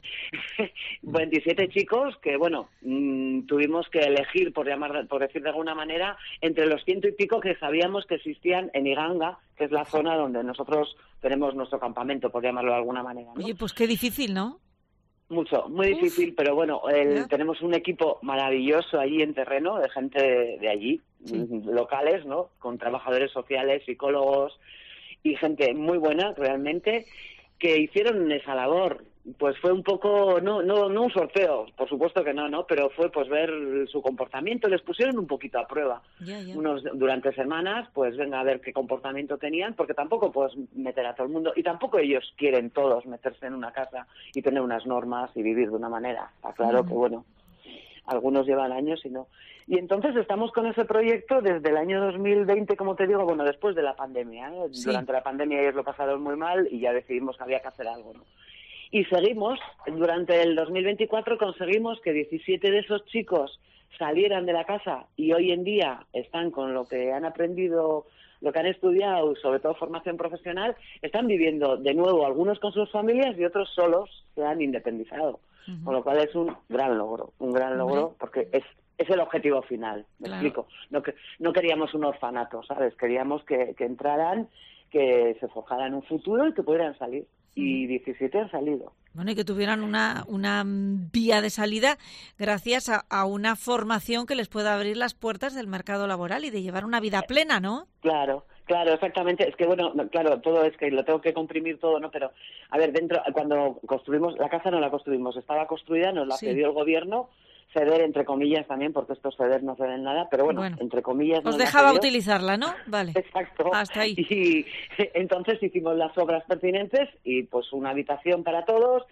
veintisiete chicos que, bueno, mmm, tuvimos que elegir, por llamar, por decir de alguna manera, entre los ciento y pico que sabíamos que existían en Iganga, que es la zona donde nosotros tenemos nuestro campamento, por llamarlo de alguna manera, ¿no? Oye, pues qué difícil, ¿no? Mucho, muy Uf. difícil, pero bueno, el- Ya. tenemos un equipo maravilloso allí en terreno, de gente de, de allí, Sí. mm, locales, ¿no? Con trabajadores sociales, psicólogos y gente muy buena, realmente, que hicieron esa labor. Pues fue un poco, no, no, no un sorteo, por supuesto que no, ¿no? Pero fue pues ver su comportamiento, les pusieron un poquito a prueba. Ya, ya. Unos durante semanas, pues venga a ver qué comportamiento tenían, porque tampoco puedes meter a todo el mundo y tampoco ellos quieren todos meterse en una casa y tener unas normas y vivir de una manera. Está claro Mm. que, bueno, algunos llevan años y no. Y entonces estamos con ese proyecto desde el año dos mil veinte, como te digo, bueno, después de la pandemia, ¿eh? Sí. Durante la pandemia ellos lo pasaron muy mal y ya decidimos que había que hacer algo, ¿no? Y seguimos, durante el dos mil veinticuatro conseguimos que diecisiete de esos chicos salieran de la casa y hoy en día están con lo que han aprendido, lo que han estudiado, sobre todo formación profesional, están viviendo de nuevo, algunos con sus familias y otros solos, se han independizado. Ujú. Con lo cual es un gran logro, un gran logro, Hombre. porque es, es el objetivo final, me Claro. explico. No, que, no queríamos un orfanato, ¿sabes? Queríamos que, que entraran, que se forjaran un futuro y que pudieran salir. Y diecisiete han salido. Bueno, y que tuvieran una, una mm, vía de salida gracias a, a una formación que les pueda abrir las puertas del mercado laboral y de llevar una vida plena, ¿no? Claro, claro, exactamente. Es que, bueno, no, claro, todo es que lo tengo que comprimir todo, ¿no? Pero, a ver, dentro, cuando construimos, la casa no la construimos, estaba construida, nos la Sí. cedió el gobierno, ceder entre comillas también, porque estos ceder no ceden nada, pero bueno, Bueno. entre comillas Os nos la dejaba cedió. utilizarla, ¿no? Vale. Exacto. Hasta ahí. Y entonces hicimos las obras pertinentes y pues una habitación para todos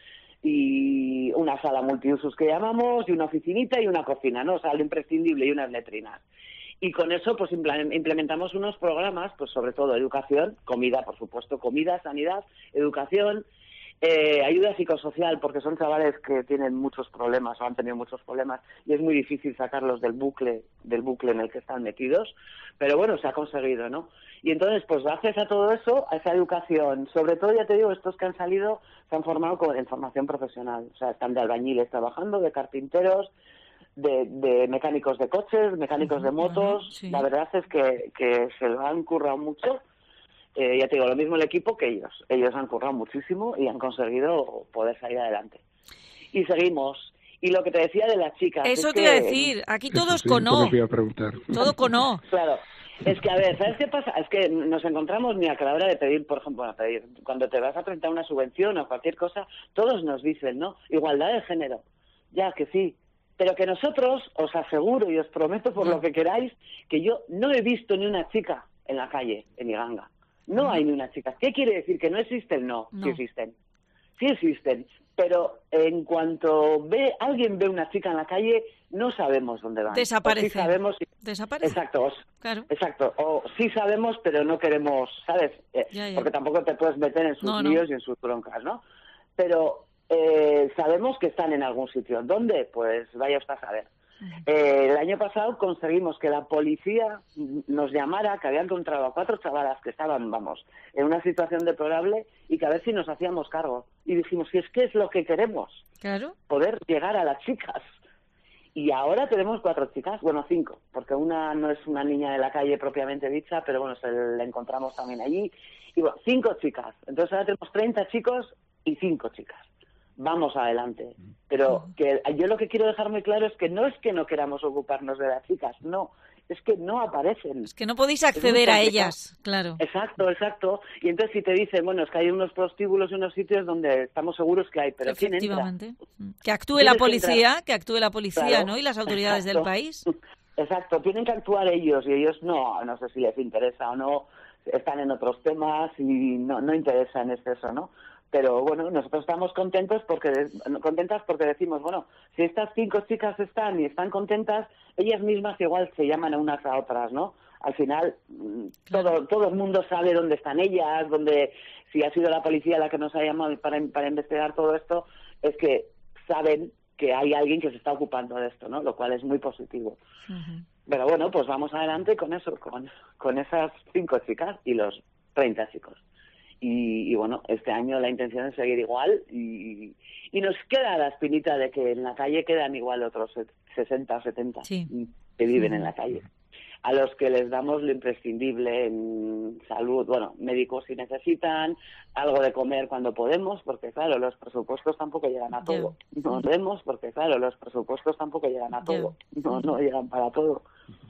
y una sala multiusos que llamamos y una oficinita y una cocina, ¿no? O sea, lo imprescindible y unas letrinas. Y con eso pues imple- implementamos unos programas, pues sobre todo educación, comida, por supuesto, comida, sanidad, educación, eh, ayuda psicosocial, porque son chavales que tienen muchos problemas o han tenido muchos problemas y es muy difícil sacarlos del bucle, del bucle en el que están metidos, pero bueno, se ha conseguido, ¿no? Y entonces, pues gracias a todo eso, a esa educación, sobre todo, ya te digo, estos que han salido se han formado con, en formación profesional, o sea, están de albañiles trabajando, de carpinteros, de, de mecánicos de coches, mecánicos de motos. Bueno, sí. La verdad es que, que se lo han currado mucho. Eh, ya te digo, lo mismo el equipo que ellos. Ellos han currado muchísimo y han conseguido poder salir adelante. Y seguimos. Y lo que te decía de las chicas... Eso es te que, iba a decir. Aquí todo es Sí, con eso O. me voy a preguntar. Todo con O. Claro. Es que, a ver, ¿sabes qué pasa? Es que nos encontramos, mira, que a la hora de pedir, por ejemplo, a pedir, cuando te vas a presentar una subvención o cualquier cosa, todos nos dicen, ¿no? Igualdad de género. Ya, que sí. Pero que nosotros, os aseguro y os prometo por lo que queráis, que yo no he visto ni una chica en la calle, en Iganga. No hay ni una chica. ¿Qué quiere decir? ¿Que no existen? No, No. sí existen. Sí existen. pero en cuanto ve alguien ve una chica en la calle, no sabemos dónde van. Desaparece. Sí sabemos. Desaparece. Exacto. Claro. Exacto. O sí sabemos, pero no queremos, ¿sabes? Eh, ya, ya. Porque tampoco te puedes meter en sus no, líos no. y en sus broncas, ¿no? Pero eh, sabemos que están en algún sitio. ¿Dónde? Pues vaya usted a saber. Eh, el año pasado conseguimos que la policía nos llamara, que había encontrado a cuatro chavalas que estaban, vamos, en una situación deplorable y que a ver si nos hacíamos cargo. Y dijimos, si es que es lo que queremos, claro, poder llegar a las chicas. Y ahora tenemos cuatro chicas, bueno, cinco, porque una no es una niña de la calle propiamente dicha, pero bueno, se la encontramos también allí. Y bueno, cinco chicas. Entonces ahora tenemos treinta chicos y cinco chicas. Vamos adelante. Pero que yo lo que quiero dejar muy claro es que no es que no queramos ocuparnos de las chicas, no, es que no aparecen. Es que no podéis acceder a ellas, claro. Exacto, exacto. Y entonces si te dicen, bueno, es que hay unos prostíbulos y unos sitios donde estamos seguros que hay, pero ¿quién entra? Efectivamente. Que actúe la policía, que actúe la policía, claro, ¿no? Y las autoridades exacto. del país. Exacto, tienen que actuar ellos y ellos no, no sé si les interesa o no, están en otros temas y no, no interesa en exceso, ¿no? Pero bueno, nosotros estamos contentos porque contentas porque decimos, bueno, si estas cinco chicas están y están contentas, ellas mismas igual se llaman a unas a otras, ¿no? Al final, todo todo el mundo sabe dónde están ellas, dónde, si ha sido la policía la que nos ha llamado para, para investigar todo esto, es que saben que hay alguien que se está ocupando de esto, ¿no? Lo cual es muy positivo. Uh-huh. Pero bueno, pues vamos adelante con eso, con, con esas cinco chicas y los treinta chicos. Y, y bueno, este año la intención es seguir igual y, y nos queda la espinita de que en la calle quedan igual otros sesenta o setenta sí. que viven sí. en la calle, a los que les damos lo imprescindible en salud, bueno, médicos si necesitan, algo de comer cuando podemos, porque claro, los presupuestos tampoco llegan a todo. Yeah. No podemos, porque claro, los presupuestos tampoco llegan a todo, yeah. no, no llegan para todo.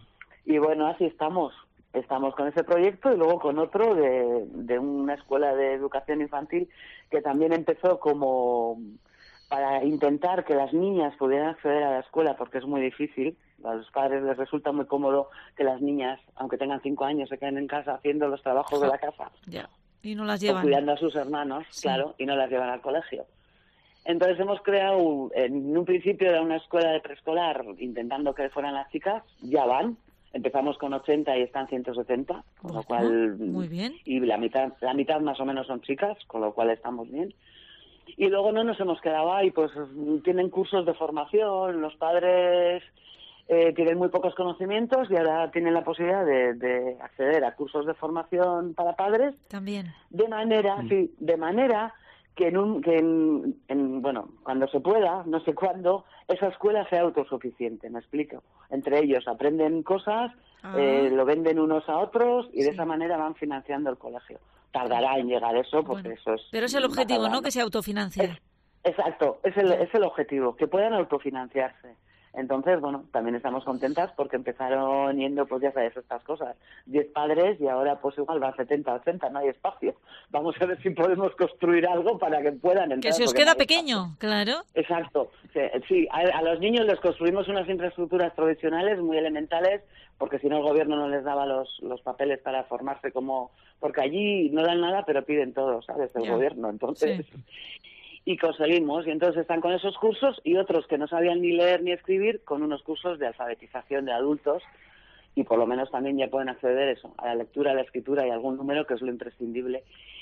Y bueno, así estamos. Estamos con ese proyecto y luego con otro de, de una escuela de educación infantil que también empezó como para intentar que las niñas pudieran acceder a la escuela, porque es muy difícil. A los padres les resulta muy cómodo que las niñas, aunque tengan cinco años, se queden en casa haciendo los trabajos de la casa. Ya. Y no las llevan. O cuidando a sus hermanos, sí. claro, y no las llevan al colegio. Entonces hemos creado, en un principio era una escuela de preescolar, intentando que fueran las chicas, ya van. Empezamos con ochenta y están ciento setenta, con lo cual muy bien. Y la mitad, la mitad más o menos son chicas, con lo cual estamos bien. Y luego no nos hemos quedado ahí, pues tienen cursos de formación, los padres eh, tienen muy pocos conocimientos y ahora tienen la posibilidad de, de acceder a cursos de formación para padres. También. De manera, mm. sí, de manera que en un que en, en bueno cuando se pueda, no sé cuándo, esa escuela sea autosuficiente, me explico. Entre ellos aprenden cosas, ah. eh, lo venden unos a otros y sí. de esa manera van financiando el colegio. Tardará en llegar eso porque bueno, eso es... Pero es el objetivo, ¿no? Que se autofinancie. Es, exacto, es el, es el objetivo, que puedan autofinanciarse. Entonces, bueno, también estamos contentas porque empezaron yendo, pues ya sabes, estas cosas. Diez padres y ahora pues igual van setenta, ochenta, no hay espacio. Vamos a ver si podemos construir algo para que puedan entrar. Que se os queda no pequeño, espacio. Claro. Exacto. Sí, sí a, a los niños les construimos unas infraestructuras provisionales muy elementales porque si no el gobierno no les daba los, los papeles para formarse como... Porque allí no dan nada pero piden todo, ¿sabes? El yeah. gobierno, entonces... Sí. Y conseguimos, y entonces están con esos cursos y otros que no sabían ni leer ni escribir con unos cursos de alfabetización de adultos y por lo menos también ya pueden acceder eso, a la lectura, a la escritura y algún número que es lo imprescindible.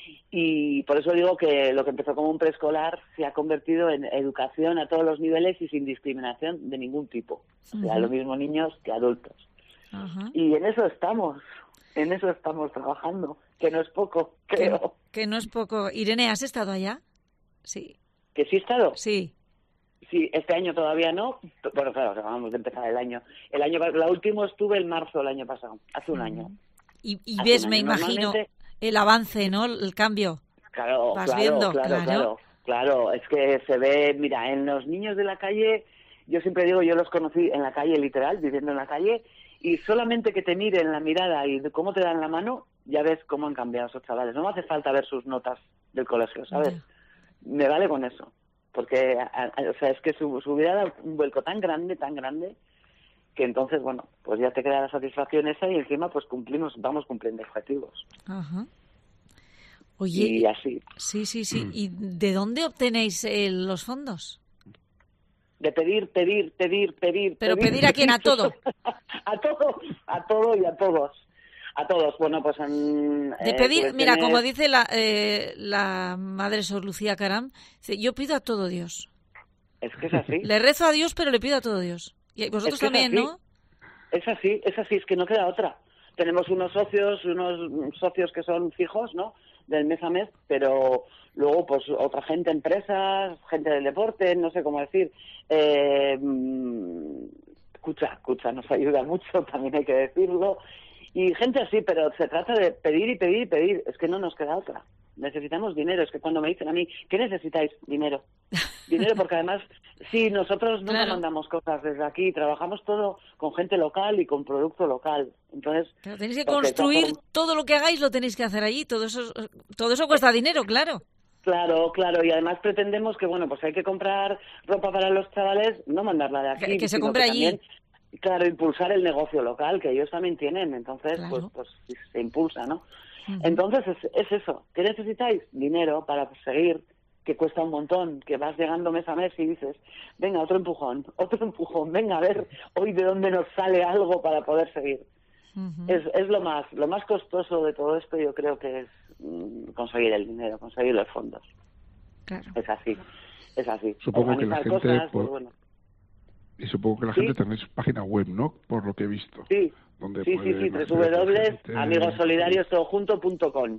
Y por eso digo que lo que empezó como un preescolar se ha convertido en educación a todos los niveles y sin discriminación de ningún tipo. O sea, uh-huh. lo mismo niños que adultos. Uh-huh. Y en eso estamos, en eso estamos trabajando, que no es poco, creo. Que, que no es poco. Irene, ¿has estado allá? Sí. ¿Que sí he estado? Sí. Sí, este año todavía no. Bueno, claro, acabamos de empezar el año. El año, la última estuve en marzo del año pasado, hace un año. Y, y ves, me imagino, el avance, ¿no? El cambio. Claro, Vas claro, viendo, claro, claro, claro, claro. Es que se ve, mira, en los niños de la calle, yo siempre digo, yo los conocí en la calle, literal, viviendo en la calle, y solamente que te miren la mirada y de cómo te dan la mano, ya ves cómo han cambiado esos chavales. No me hace falta ver sus notas del colegio, ¿sabes? Yeah. Me vale con eso, porque a, a, o sea, es que su, su vida da un vuelco tan grande, tan grande, que entonces, bueno, pues ya te queda la satisfacción esa y encima pues cumplimos, vamos cumpliendo objetivos. Ajá. Oye, y así. Sí, sí, sí. ¿Y de dónde obtenéis eh, los fondos? De pedir, pedir, pedir, pedir. ¿Pero pedir, pedir a quién? ¿A todo? A todo, a todo y a todos. A todos. Bueno, pues... En, de eh, pedir, pues mira, tener... como dice la, eh, la madre Sor Lucía Caram, dice, yo pido a todo Dios. Es que es así. Le rezo a Dios, pero le pido a todo Dios. Y vosotros es que también, es ¿no? Es así, es así, es que no queda otra. Tenemos unos socios, unos socios que son fijos, ¿no? Del mes a mes, pero luego pues otra gente, empresas, gente del deporte, no sé cómo decir. Eh, escucha, escucha, nos ayuda mucho, también hay que decirlo. Y gente así, pero se trata de pedir y pedir y pedir. Es que no nos queda otra. Necesitamos dinero. Es que cuando me dicen a mí, ¿qué necesitáis? Dinero. Dinero, porque además, sí, nosotros nunca claro. mandamos cosas desde aquí. Trabajamos todo con gente local y con producto local. Entonces, pero tenéis que construir todo... todo lo que hagáis, lo tenéis que hacer allí. Todo eso, todo eso cuesta dinero, claro. Claro, claro, y además pretendemos que, bueno, pues hay que comprar ropa para los chavales, no mandarla de aquí. Que, que se compre que allí. También, claro, impulsar el negocio local, que ellos también tienen, entonces, claro. pues, pues se impulsa, ¿no? Uh-huh. Entonces, es, es eso. ¿Qué necesitáis? Dinero para seguir, que cuesta un montón, que vas llegando mes a mes y dices, venga, otro empujón, otro empujón, venga, a ver hoy de dónde nos sale algo para poder seguir. Uh-huh. Es, es lo más, lo más costoso de todo esto, yo creo que es mm, conseguir el dinero, conseguir los fondos. Claro. Es así, es así. Supongo Organizar que la gente... cosas, Por... pues bueno. Y supongo que la ¿Sí? gente tenéis página web, ¿no? Por lo que he visto. Sí, donde sí, sí, sí, doble u doble u doble punto amigos solidarios todo junto punto com.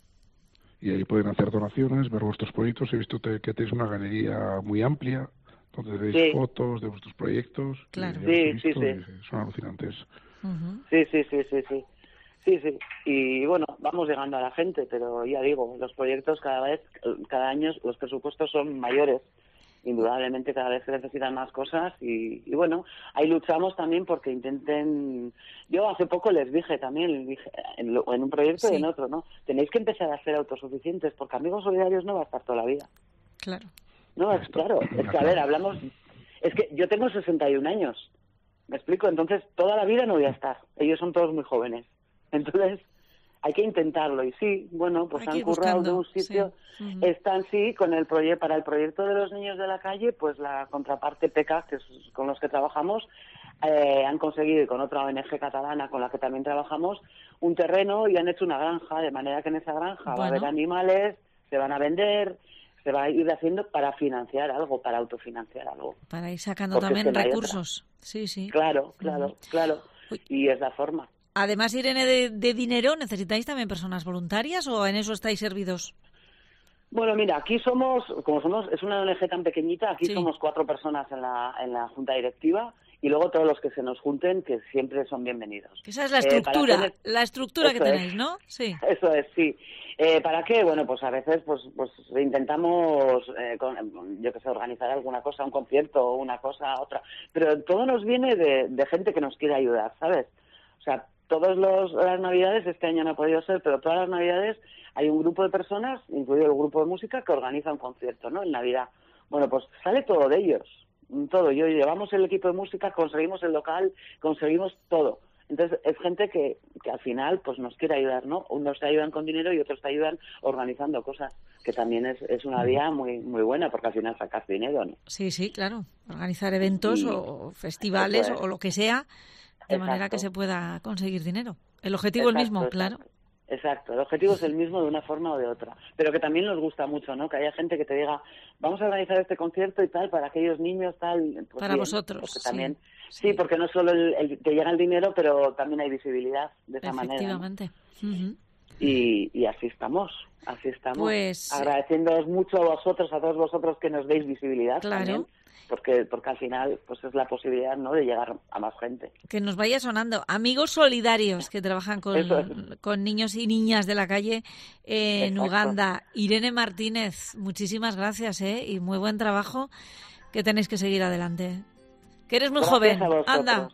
Y ahí pueden hacer donaciones, ver vuestros proyectos. He visto que tenéis una galería muy amplia, donde veis sí. fotos de vuestros proyectos. Claro. Sí, sí, sí. Son alucinantes. Uh-huh. Sí, sí, sí, sí, sí. Sí, sí. Y bueno, vamos llegando a la gente, pero ya digo, los proyectos cada vez, cada año los presupuestos son mayores. Indudablemente cada vez se necesitan más cosas y, y bueno, ahí luchamos también porque intenten... Yo hace poco les dije también, les dije, en, lo, en un proyecto sí. y en otro, ¿no? Tenéis que empezar a ser autosuficientes porque Amigos Solidarios no va a estar toda la vida. Claro. No, es claro. Es que, a ver, hablamos... Es que yo tengo sesenta y un años, ¿me explico? Entonces, toda la vida no voy a estar. Ellos son todos muy jóvenes. Entonces... hay que intentarlo y sí, bueno, pues han currado de un sitio, sí. uh-huh. están sí con el proyecto para el proyecto de los niños de la calle, pues la contraparte P E C A, que es con los que trabajamos, eh, han conseguido y con otra O N G catalana con la que también trabajamos un terreno y han hecho una granja, de manera que en esa granja bueno. va a haber animales, se van a vender, se va a ir haciendo para financiar algo, para autofinanciar algo. Para ir sacando Porque también recursos. Sí, sí. Claro, claro, uh-huh. claro. Uy. Y es la forma. Además, Irene, de, de dinero, ¿necesitáis también personas voluntarias o en eso estáis servidos? Bueno, mira, aquí somos, como somos, es una O N G tan pequeñita, aquí sí. somos cuatro personas en la, en la junta directiva y luego todos los que se nos junten, que siempre son bienvenidos. Esa es la estructura, eh, tener... la estructura eso que tenéis, es. ¿no? Sí. Eso es, sí. Eh, ¿Para qué? Bueno, pues a veces pues pues intentamos, eh, con, yo que sé, organizar alguna cosa, un concierto, una cosa, otra, pero todo nos viene de, de gente que nos quiere ayudar, ¿sabes? O sea, todas las navidades, este año no ha podido ser, pero todas las navidades hay un grupo de personas, incluido el grupo de música, que organiza un concierto, ¿no? En Navidad. Bueno, pues sale todo de ellos, todo. Yo llevamos el equipo de música, conseguimos el local, conseguimos todo. Entonces, es gente que, que al final pues nos quiere ayudar, ¿no? Unos te ayudan con dinero y otros te ayudan organizando cosas, que también es, es una vía muy muy buena, porque al final sacas dinero, ¿no? Sí, sí, claro. Organizar eventos y, o festivales es. o lo que sea, de Exacto. manera que se pueda conseguir dinero. El objetivo Exacto, es el mismo, exacto. claro. Exacto, el objetivo es el mismo de una forma o de otra, pero que también nos gusta mucho, ¿no? Que haya gente que te diga, vamos a organizar este concierto y tal, para aquellos niños, tal... Pues para bien, vosotros, porque también, sí. Sí, porque no solo el, el, te llega el dinero, pero también hay visibilidad de esa manera. Efectivamente. ¿No? Uh-huh. Y, y así estamos, así estamos. Pues... Agradeciéndoos mucho a vosotros, a todos vosotros que nos deis visibilidad claro. también. Porque, porque al final pues es la posibilidad, ¿no?, de llegar a más gente. Que nos vaya sonando. Amigos solidarios que trabajan con, es. con niños y niñas de la calle en Exacto. Uganda. Irene Martínez, muchísimas gracias, ¿eh? Y muy buen trabajo, que tenéis que seguir adelante. Que eres muy gracias joven. A Anda.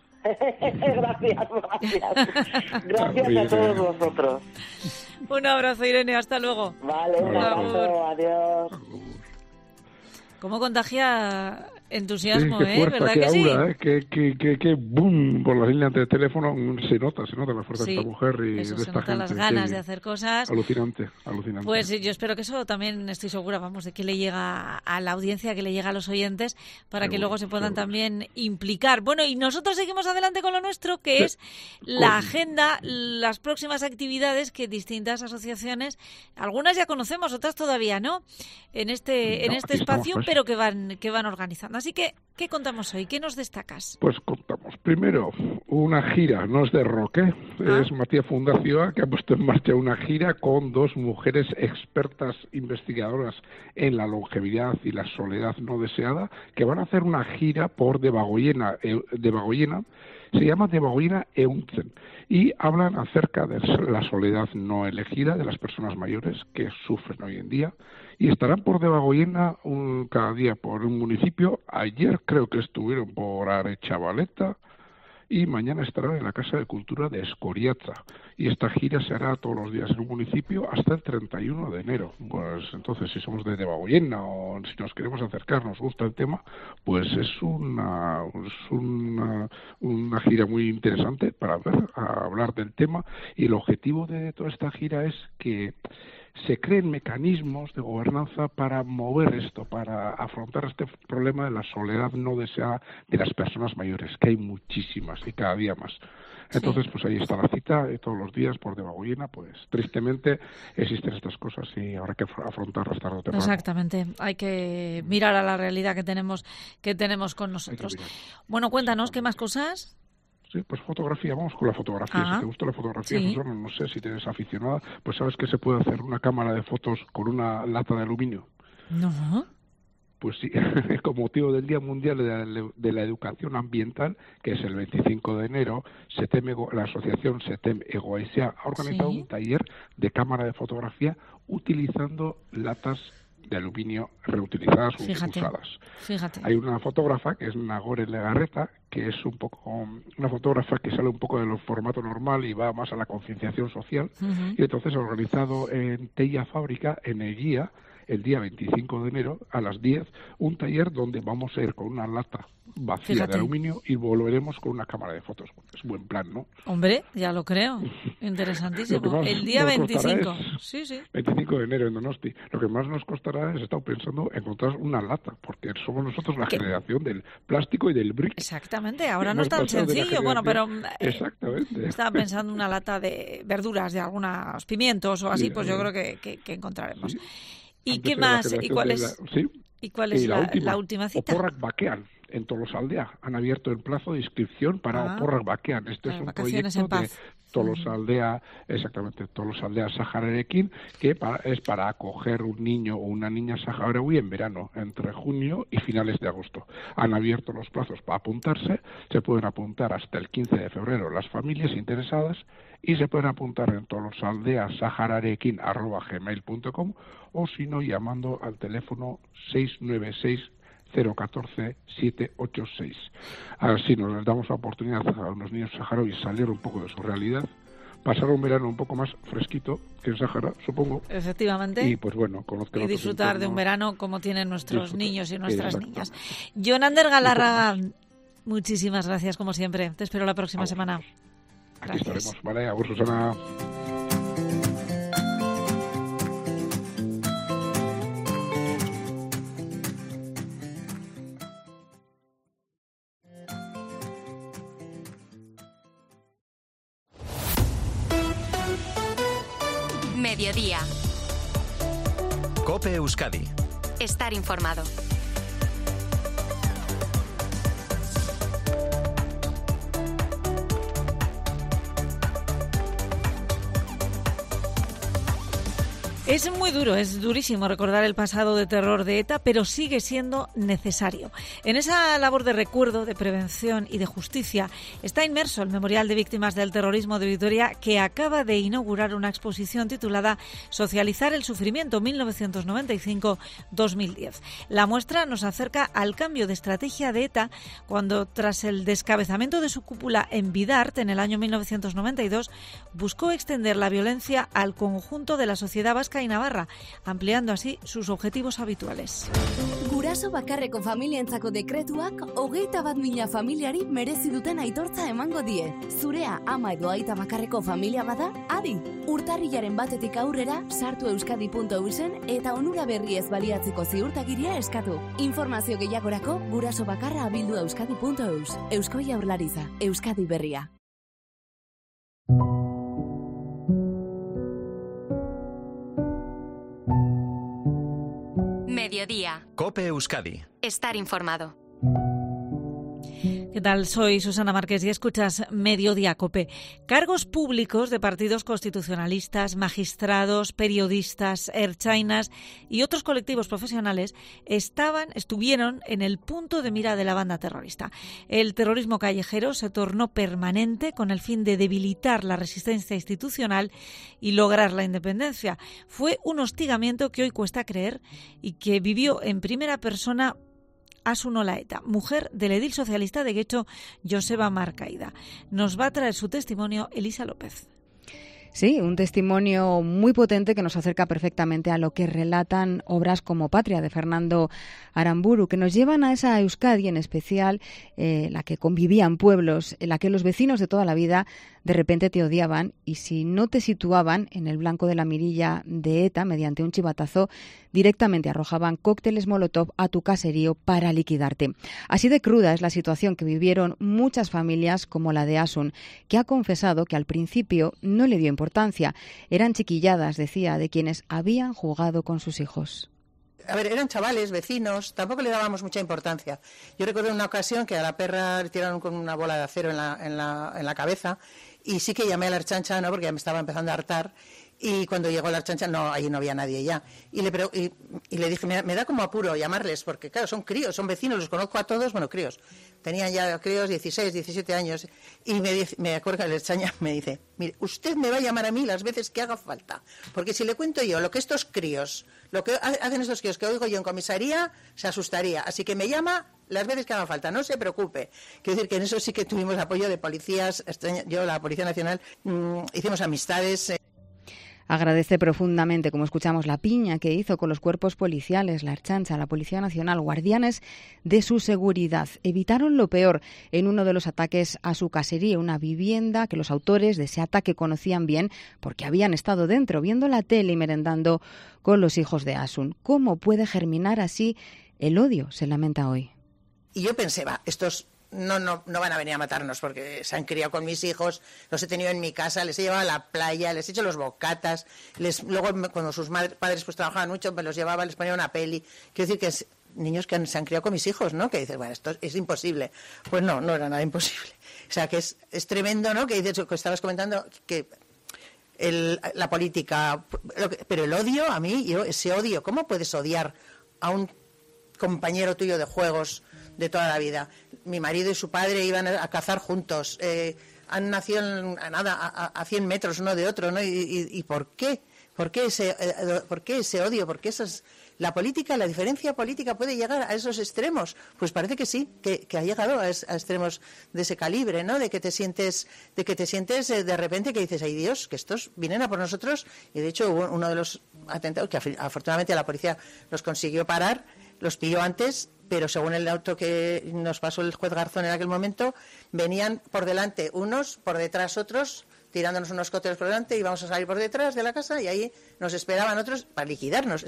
gracias, gracias. Gracias a todos vosotros. Un abrazo, Irene. Hasta luego. Vale, un abrazo. Adiós. ¿Cómo contagia entusiasmo, sí, ¿eh? fuerza, ¿Verdad qué que sí? aura, ¿eh? Que, que, que, que boom, por las líneas de teléfono se nota, se nota la fuerza Sí, de esta mujer y eso, de se esta notan gente. las ganas Qué de hacer cosas. Alucinante, alucinante. Pues yo espero que eso también, estoy segura, vamos, de que le llega a la audiencia, que le llega a los oyentes, para seguro, que luego se puedan seguro. también implicar. Bueno, y nosotros seguimos adelante con lo nuestro, que sí. es la con... agenda, las próximas actividades que distintas asociaciones, algunas ya conocemos, otras todavía no, en este, no, en este espacio, estamos, pero que van, que van organizando. Así que, ¿qué contamos hoy? ¿Qué nos destacas? Pues contamos primero una gira, no es de rock, ¿eh? ah. es Matías Fundación, que ha puesto en marcha una gira con dos mujeres expertas investigadoras en la longevidad y la soledad no deseada, que van a hacer una gira por Debagoiena, Debagoiena se llama Debagoiena Euntzen, y hablan acerca de la soledad no elegida de las personas mayores que sufren hoy en día, y estarán por Debagoiena un, cada día por un municipio. Ayer creo que estuvieron por Arechavaleta, y mañana estarán en la Casa de Cultura de Escoriaza. Y esta gira se hará todos los días en un municipio hasta el treinta y uno de enero. Pues entonces, si somos de Debagoiena o si nos queremos acercar, nos gusta el tema, pues es una, es una, una gira muy interesante para ver, a hablar del tema. Y el objetivo de toda esta gira es que se creen mecanismos de gobernanza para mover esto, para afrontar este problema de la soledad no deseada de las personas mayores, que hay muchísimas y cada día más. Entonces, pues ahí está la cita, eh, todos los días por Debagoiena, pues tristemente existen estas cosas y habrá que afrontarlas tarde o temprano. Exactamente, hay que mirar a la realidad que tenemos, que tenemos con nosotros. Bueno, cuéntanos, ¿qué más cosas? Sí, pues fotografía, vamos con la fotografía. Ah, si te gusta la fotografía, sí. Susana, no sé si eres aficionada, pues sabes que se puede hacer una cámara de fotos con una lata de aluminio. No. Pues sí, con motivo del Día Mundial de la, de la Educación Ambiental, que es el veinticinco de enero, SETEM, la asociación SETEM Egoaisea ha organizado ¿Sí? un taller de cámara de fotografía utilizando latas de aluminio reutilizadas o fíjate, usadas. Fíjate. Hay una fotógrafa que es Nagore Legarreta, que es un poco una fotógrafa que sale un poco del formato normal y va más a la concienciación social. Uh-huh. Y entonces ha organizado en Teia Fábrica, en Eguía, el día veinticinco de enero a las diez, un taller donde vamos a ir con una lata vacía Fíjate. de aluminio y volveremos con una cámara de fotos. Es buen plan, ¿no? Hombre, ya lo creo. Interesantísimo. El día veinticinco. Sí, sí. veinticinco de enero en Donosti. Lo que más nos costará es, he estado pensando, encontrar una lata, porque somos nosotros la ¿Qué? generación del plástico y del brick. Exactamente. Ahora no es tan sencillo. Bueno, pero eh, Exactamente. estaba pensando una lata de verduras, de algunos pimientos o así, sí, pues yo creo que, que, que encontraremos. Sí. ¿Y Antes qué más? ¿Y cuál es, la, ¿sí? ¿Y cuál es y la, la, última, la última cita? Oporrak Bakean, en Tolosaldea. Han abierto el plazo de inscripción para ah, Oporrak Bakean. Este es un proyecto de Tolosaldea, exactamente, Tolosaldea Sahararekin, que para, es para acoger un niño o una niña saharaui en verano, entre junio y finales de agosto. Han abierto los plazos para apuntarse, se pueden apuntar hasta el quince de febrero las familias interesadas y se pueden apuntar en Tolosaldea Sahararekin arroba gmail punto com o si no llamando al teléfono seis nueve seis cero uno cuatro siete ocho seis. Así nos damos la oportunidad a unos niños saharauis salir un poco de su realidad, pasar un verano un poco más fresquito que en Sahara, supongo. Efectivamente. Y pues bueno, y disfrutar de un verano como tienen nuestros disfrutar. niños y nuestras niñas. Jonander Galarraga, muchísimas gracias como siempre. Te espero la próxima semana. Aquí gracias. estaremos. Vale, a vos, Susana. Mediodía. COPE Euskadi. Estar informado. Es muy duro, es durísimo recordar el pasado de terror de ETA, pero sigue siendo necesario. En esa labor de recuerdo, de prevención y de justicia está inmerso el Memorial de Víctimas del Terrorismo de Vitoria, que acaba de inaugurar una exposición titulada Socializar el Sufrimiento mil novecientos noventa y cinco a dos mil diez. La muestra nos acerca al cambio de estrategia de ETA cuando, tras el descabezamiento de su cúpula en Bidart en el año mil novecientos noventa y dos, buscó extender la violencia al conjunto de la sociedad vasca y Navarra, ampliando así sus objetivos habituales. Guraso bakarreko familientzako dekretuak hogeita bat mila familiari merezi duten aitortza emango die. Zurea ama edo aita bakarreko familia bada, adi. Urtarrilaren batetik aurrera sartu euskadi puntu eusen eta onura berriez baliatzeko ziurtagiria eskatu. Informazio gehiagorako guraso bakarra abildu euskadi puntu eus. Eusko Jaurlaritza, Euskadi berria. Mediodía. COPE Euskadi. Estar informado. ¿Qué tal? Soy Susana Márquez y escuchas Mediodía COPE. Cargos públicos de partidos constitucionalistas, magistrados, periodistas, ertzainas y otros colectivos profesionales estaban, estuvieron en el punto de mira de la banda terrorista. El terrorismo callejero se tornó permanente con el fin de debilitar la resistencia institucional y lograr la independencia. Fue un hostigamiento que hoy cuesta creer y que vivió en primera persona Asun Olaeta, mujer del edil socialista de Getxo, Joseba Marcaida. Nos va a traer su testimonio Elisa López. Sí, un testimonio muy potente que nos acerca perfectamente a lo que relatan obras como Patria, de Fernando Aramburu, que nos llevan a esa Euskadi en especial, eh, la que convivían pueblos, en la que los vecinos de toda la vida de repente te odiaban y si no te situaban en el blanco de la mirilla de ETA mediante un chivatazo, directamente arrojaban cócteles Molotov a tu caserío para liquidarte. Así de cruda es la situación que vivieron muchas familias como la de Asun, que ha confesado que al principio no le dio importancia. Eran chiquilladas, decía, de quienes habían jugado con sus hijos. A ver, eran chavales, vecinos, tampoco le dábamos mucha importancia. Yo recuerdo una ocasión que a la perra le tiraron con una bola de acero en la, en la, en la cabeza y sí que llamé a la Ertzaintza, ¿no?, porque ya me estaba empezando a hartar. Y cuando llegó la Ertzaintza, no, allí no había nadie ya. Y le, y, y le dije, me, me da como apuro llamarles, porque claro, son críos, son vecinos, los conozco a todos, bueno, críos. Tenían ya críos dieciséis, diecisiete años. Y me, dice, me acuerdo que la Ertzaintza me dice, mire, usted me va a llamar a mí las veces que haga falta. Porque si le cuento yo lo que estos críos, lo que hacen estos críos que oigo yo en comisaría, se asustaría. Así que me llama las veces que haga falta, no se preocupe. Quiero decir que en eso sí que tuvimos apoyo de policías. Yo, la Policía Nacional, mmm, hicimos amistades. Eh. Agradece profundamente, como escuchamos, la piña que hizo con los cuerpos policiales, la Ertzaintza, la Policía Nacional, guardianes de su seguridad. Evitaron lo peor en uno de los ataques a su casería, una vivienda que los autores de ese ataque conocían bien porque habían estado dentro, viendo la tele y merendando con los hijos de Asun. ¿Cómo puede germinar así el odio?, se lamenta hoy. Y yo pensé, va, estos no, no, no van a venir a matarnos porque se han criado con mis hijos, los he tenido en mi casa, les he llevado a la playa, les he hecho los bocatas, les, luego cuando sus madres, padres pues trabajaban mucho, me los llevaba, les ponía una peli. Quiero decir que es niños que han, se han criado con mis hijos, ¿no? Que dices, bueno, esto es imposible. Pues no, no era nada imposible. O sea, que es, es tremendo, ¿no? Que dices, que estabas comentando que el, la política, pero el odio, a mí, yo ese odio, ¿cómo puedes odiar a un compañero tuyo de juegos de toda la vida? Mi marido y su padre iban a cazar juntos, eh, han nacido en, a nada, a, a cien metros uno de otro, ¿no? ¿Y, y, y por qué? ¿Por qué ese, eh, por qué ese odio? ¿Por qué esas, la política, la diferencia política puede llegar a esos extremos? Pues parece que sí, que, que ha llegado a, es, a extremos de ese calibre, ¿no? De que te sientes, de que te sientes eh, de repente que dices, ay Dios, que estos vienen a por nosotros. Y de hecho hubo uno de los atentados que afortunadamente la policía los consiguió parar, los pilló antes, pero según el auto que nos pasó el juez Garzón en aquel momento, venían por delante unos, por detrás otros, tirándonos unos cócteles por delante, íbamos a salir por detrás de la casa y ahí nos esperaban otros para liquidarnos.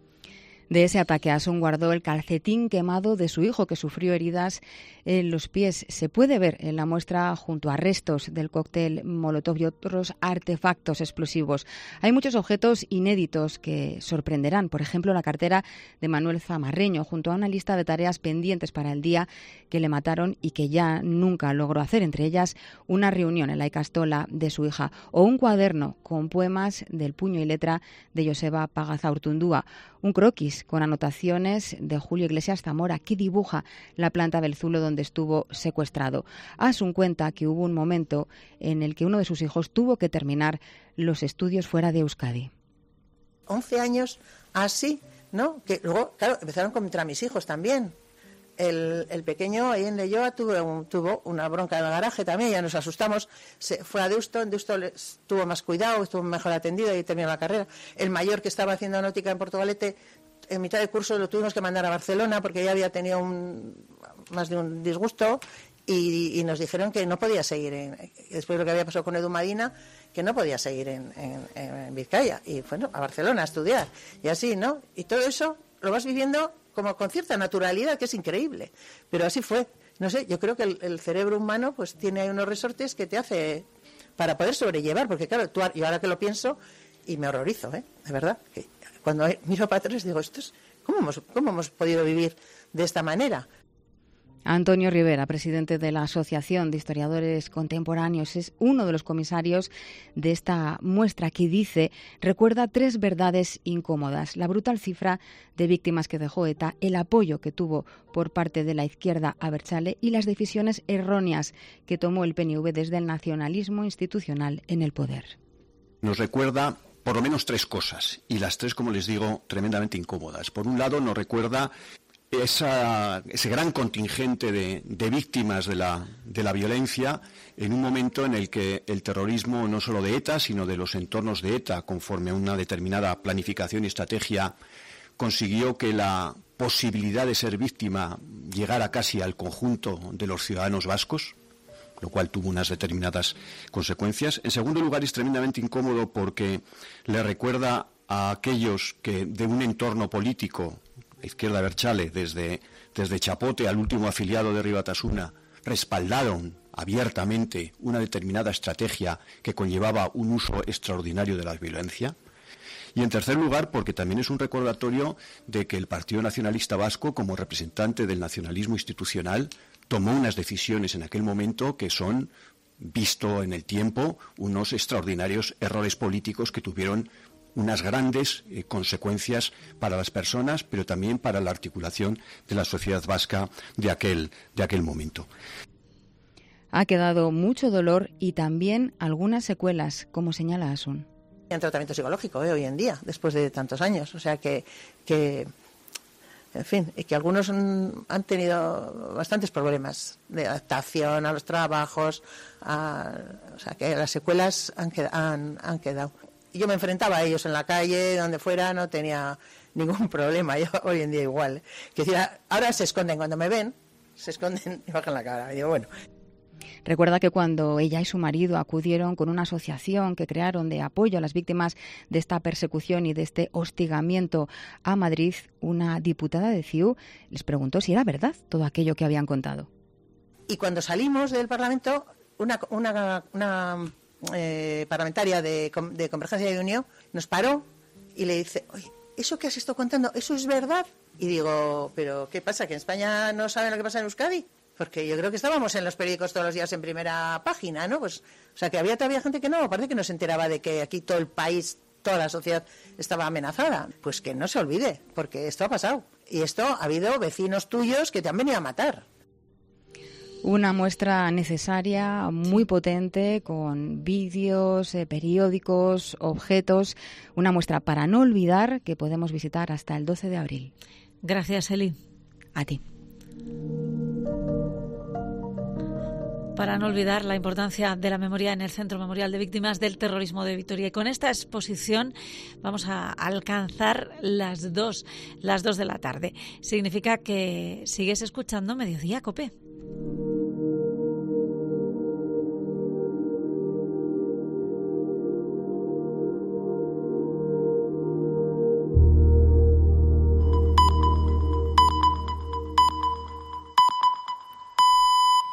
De ese ataque, Asun guardó el calcetín quemado de su hijo, que sufrió heridas en los pies. Se puede ver en la muestra junto a restos del cóctel Molotov y otros artefactos explosivos. Hay muchos objetos inéditos que sorprenderán. Por ejemplo, la cartera de Manuel Zamarreño, junto a una lista de tareas pendientes para el día que le mataron y que ya nunca logró hacer, entre ellas una reunión en la ikastola de su hija, o un cuaderno con poemas del puño y letra de Joseba Pagazaurtundúa, un croquis con anotaciones de Julio Iglesias Zamora que dibuja la planta del Zulo donde estuvo secuestrado. Asun cuenta que hubo un momento en el que uno de sus hijos tuvo que terminar los estudios fuera de Euskadi. once años así, ¿no? Que luego, claro, empezaron contra mis hijos también. El, el pequeño ahí en Leyoa tuvo, un, tuvo una bronca en el garaje también, ya nos asustamos. Se fue a Deusto, en Deusto estuvo más cuidado, estuvo mejor atendido y terminó la carrera. El mayor, que estaba haciendo náutica en Portugalete, en mitad de curso lo tuvimos que mandar a Barcelona porque ya había tenido un, más de un disgusto y, y nos dijeron que no podía seguir, en, después de lo que había pasado con Edu Madina, que no podía seguir en, en, en Vizcaya. Y bueno, a Barcelona a estudiar. Y así, ¿no? Y todo eso lo vas viviendo como con cierta naturalidad, que es increíble. Pero así fue. No sé, yo creo que el, el cerebro humano pues tiene ahí unos resortes que te hace para poder sobrellevar, porque claro, tú, yo ahora que lo pienso y me horrorizo, ¿eh? De verdad, que cuando miro para atrás digo, esto es, ¿cómo hemos, cómo hemos podido vivir de esta manera? Antonio Rivera, presidente de la Asociación de Historiadores Contemporáneos, es uno de los comisarios de esta muestra que dice, recuerda tres verdades incómodas: la brutal cifra de víctimas que dejó ETA, el apoyo que tuvo por parte de la izquierda a Abertzale y las decisiones erróneas que tomó el P N V desde el nacionalismo institucional en el poder. Nos recuerda por lo menos tres cosas, y las tres, como les digo, tremendamente incómodas. Por un lado, nos recuerda Esa, ese gran contingente de, de víctimas de la, de la violencia en un momento en el que el terrorismo, no solo de ETA, sino de los entornos de ETA, conforme a una determinada planificación y estrategia, consiguió que la posibilidad de ser víctima llegara casi al conjunto de los ciudadanos vascos, lo cual tuvo unas determinadas consecuencias. En segundo lugar, es tremendamente incómodo porque le recuerda a aquellos que de un entorno político, la izquierda Abertzale, desde, desde Chapote al último afiliado de Herri Batasuna, respaldaron abiertamente una determinada estrategia que conllevaba un uso extraordinario de la violencia. Y en tercer lugar, porque también es un recordatorio de que el Partido Nacionalista Vasco, como representante del nacionalismo institucional, tomó unas decisiones en aquel momento que son, visto en el tiempo, unos extraordinarios errores políticos que tuvieron unas grandes eh, consecuencias para las personas, pero también para la articulación de la sociedad vasca de aquel, de aquel momento. Ha quedado mucho dolor y también algunas secuelas, como señala Asun. En tratamiento psicológico ¿eh? hoy en día, después de tantos años. O sea que, que en fin, y que algunos han, han tenido bastantes problemas de adaptación a los trabajos, a, o sea que las secuelas han, han, han quedado. Yo me enfrentaba a ellos en la calle, donde fuera, no tenía ningún problema. Yo hoy en día igual. Que decir, ahora se esconden cuando me ven, se esconden y bajan la cara. Y digo, bueno. Recuerda que cuando ella y su marido acudieron con una asociación que crearon de apoyo a las víctimas de esta persecución y de este hostigamiento a Madrid, una diputada de C I U les preguntó si era verdad todo aquello que habían contado. Y cuando salimos del Parlamento, una... una, una Eh, parlamentaria de, de Convergencia y Unión nos paró y le dice, oye, ¿eso que has estado contando, eso es verdad? Y digo, ¿pero qué pasa? ¿Que en España no saben lo que pasa en Euskadi? Porque yo creo que estábamos en los periódicos todos los días en primera página, ¿no? Pues, o sea, que había todavía gente que no, parece que no se enteraba de que aquí todo el país, toda la sociedad estaba amenazada. Pues que no se olvide, porque esto ha pasado. Y esto ha habido vecinos tuyos que te han venido a matar. Una muestra necesaria, muy potente, con vídeos, eh, periódicos, objetos. Una muestra para no olvidar que podemos visitar hasta el doce de abril. Gracias, Eli. A ti. Para no olvidar la importancia de la memoria en el Centro Memorial de Víctimas del Terrorismo de Vitoria. Y con esta exposición vamos a alcanzar las dos, las dos de la tarde. Significa que sigues escuchando Mediodía, COPE.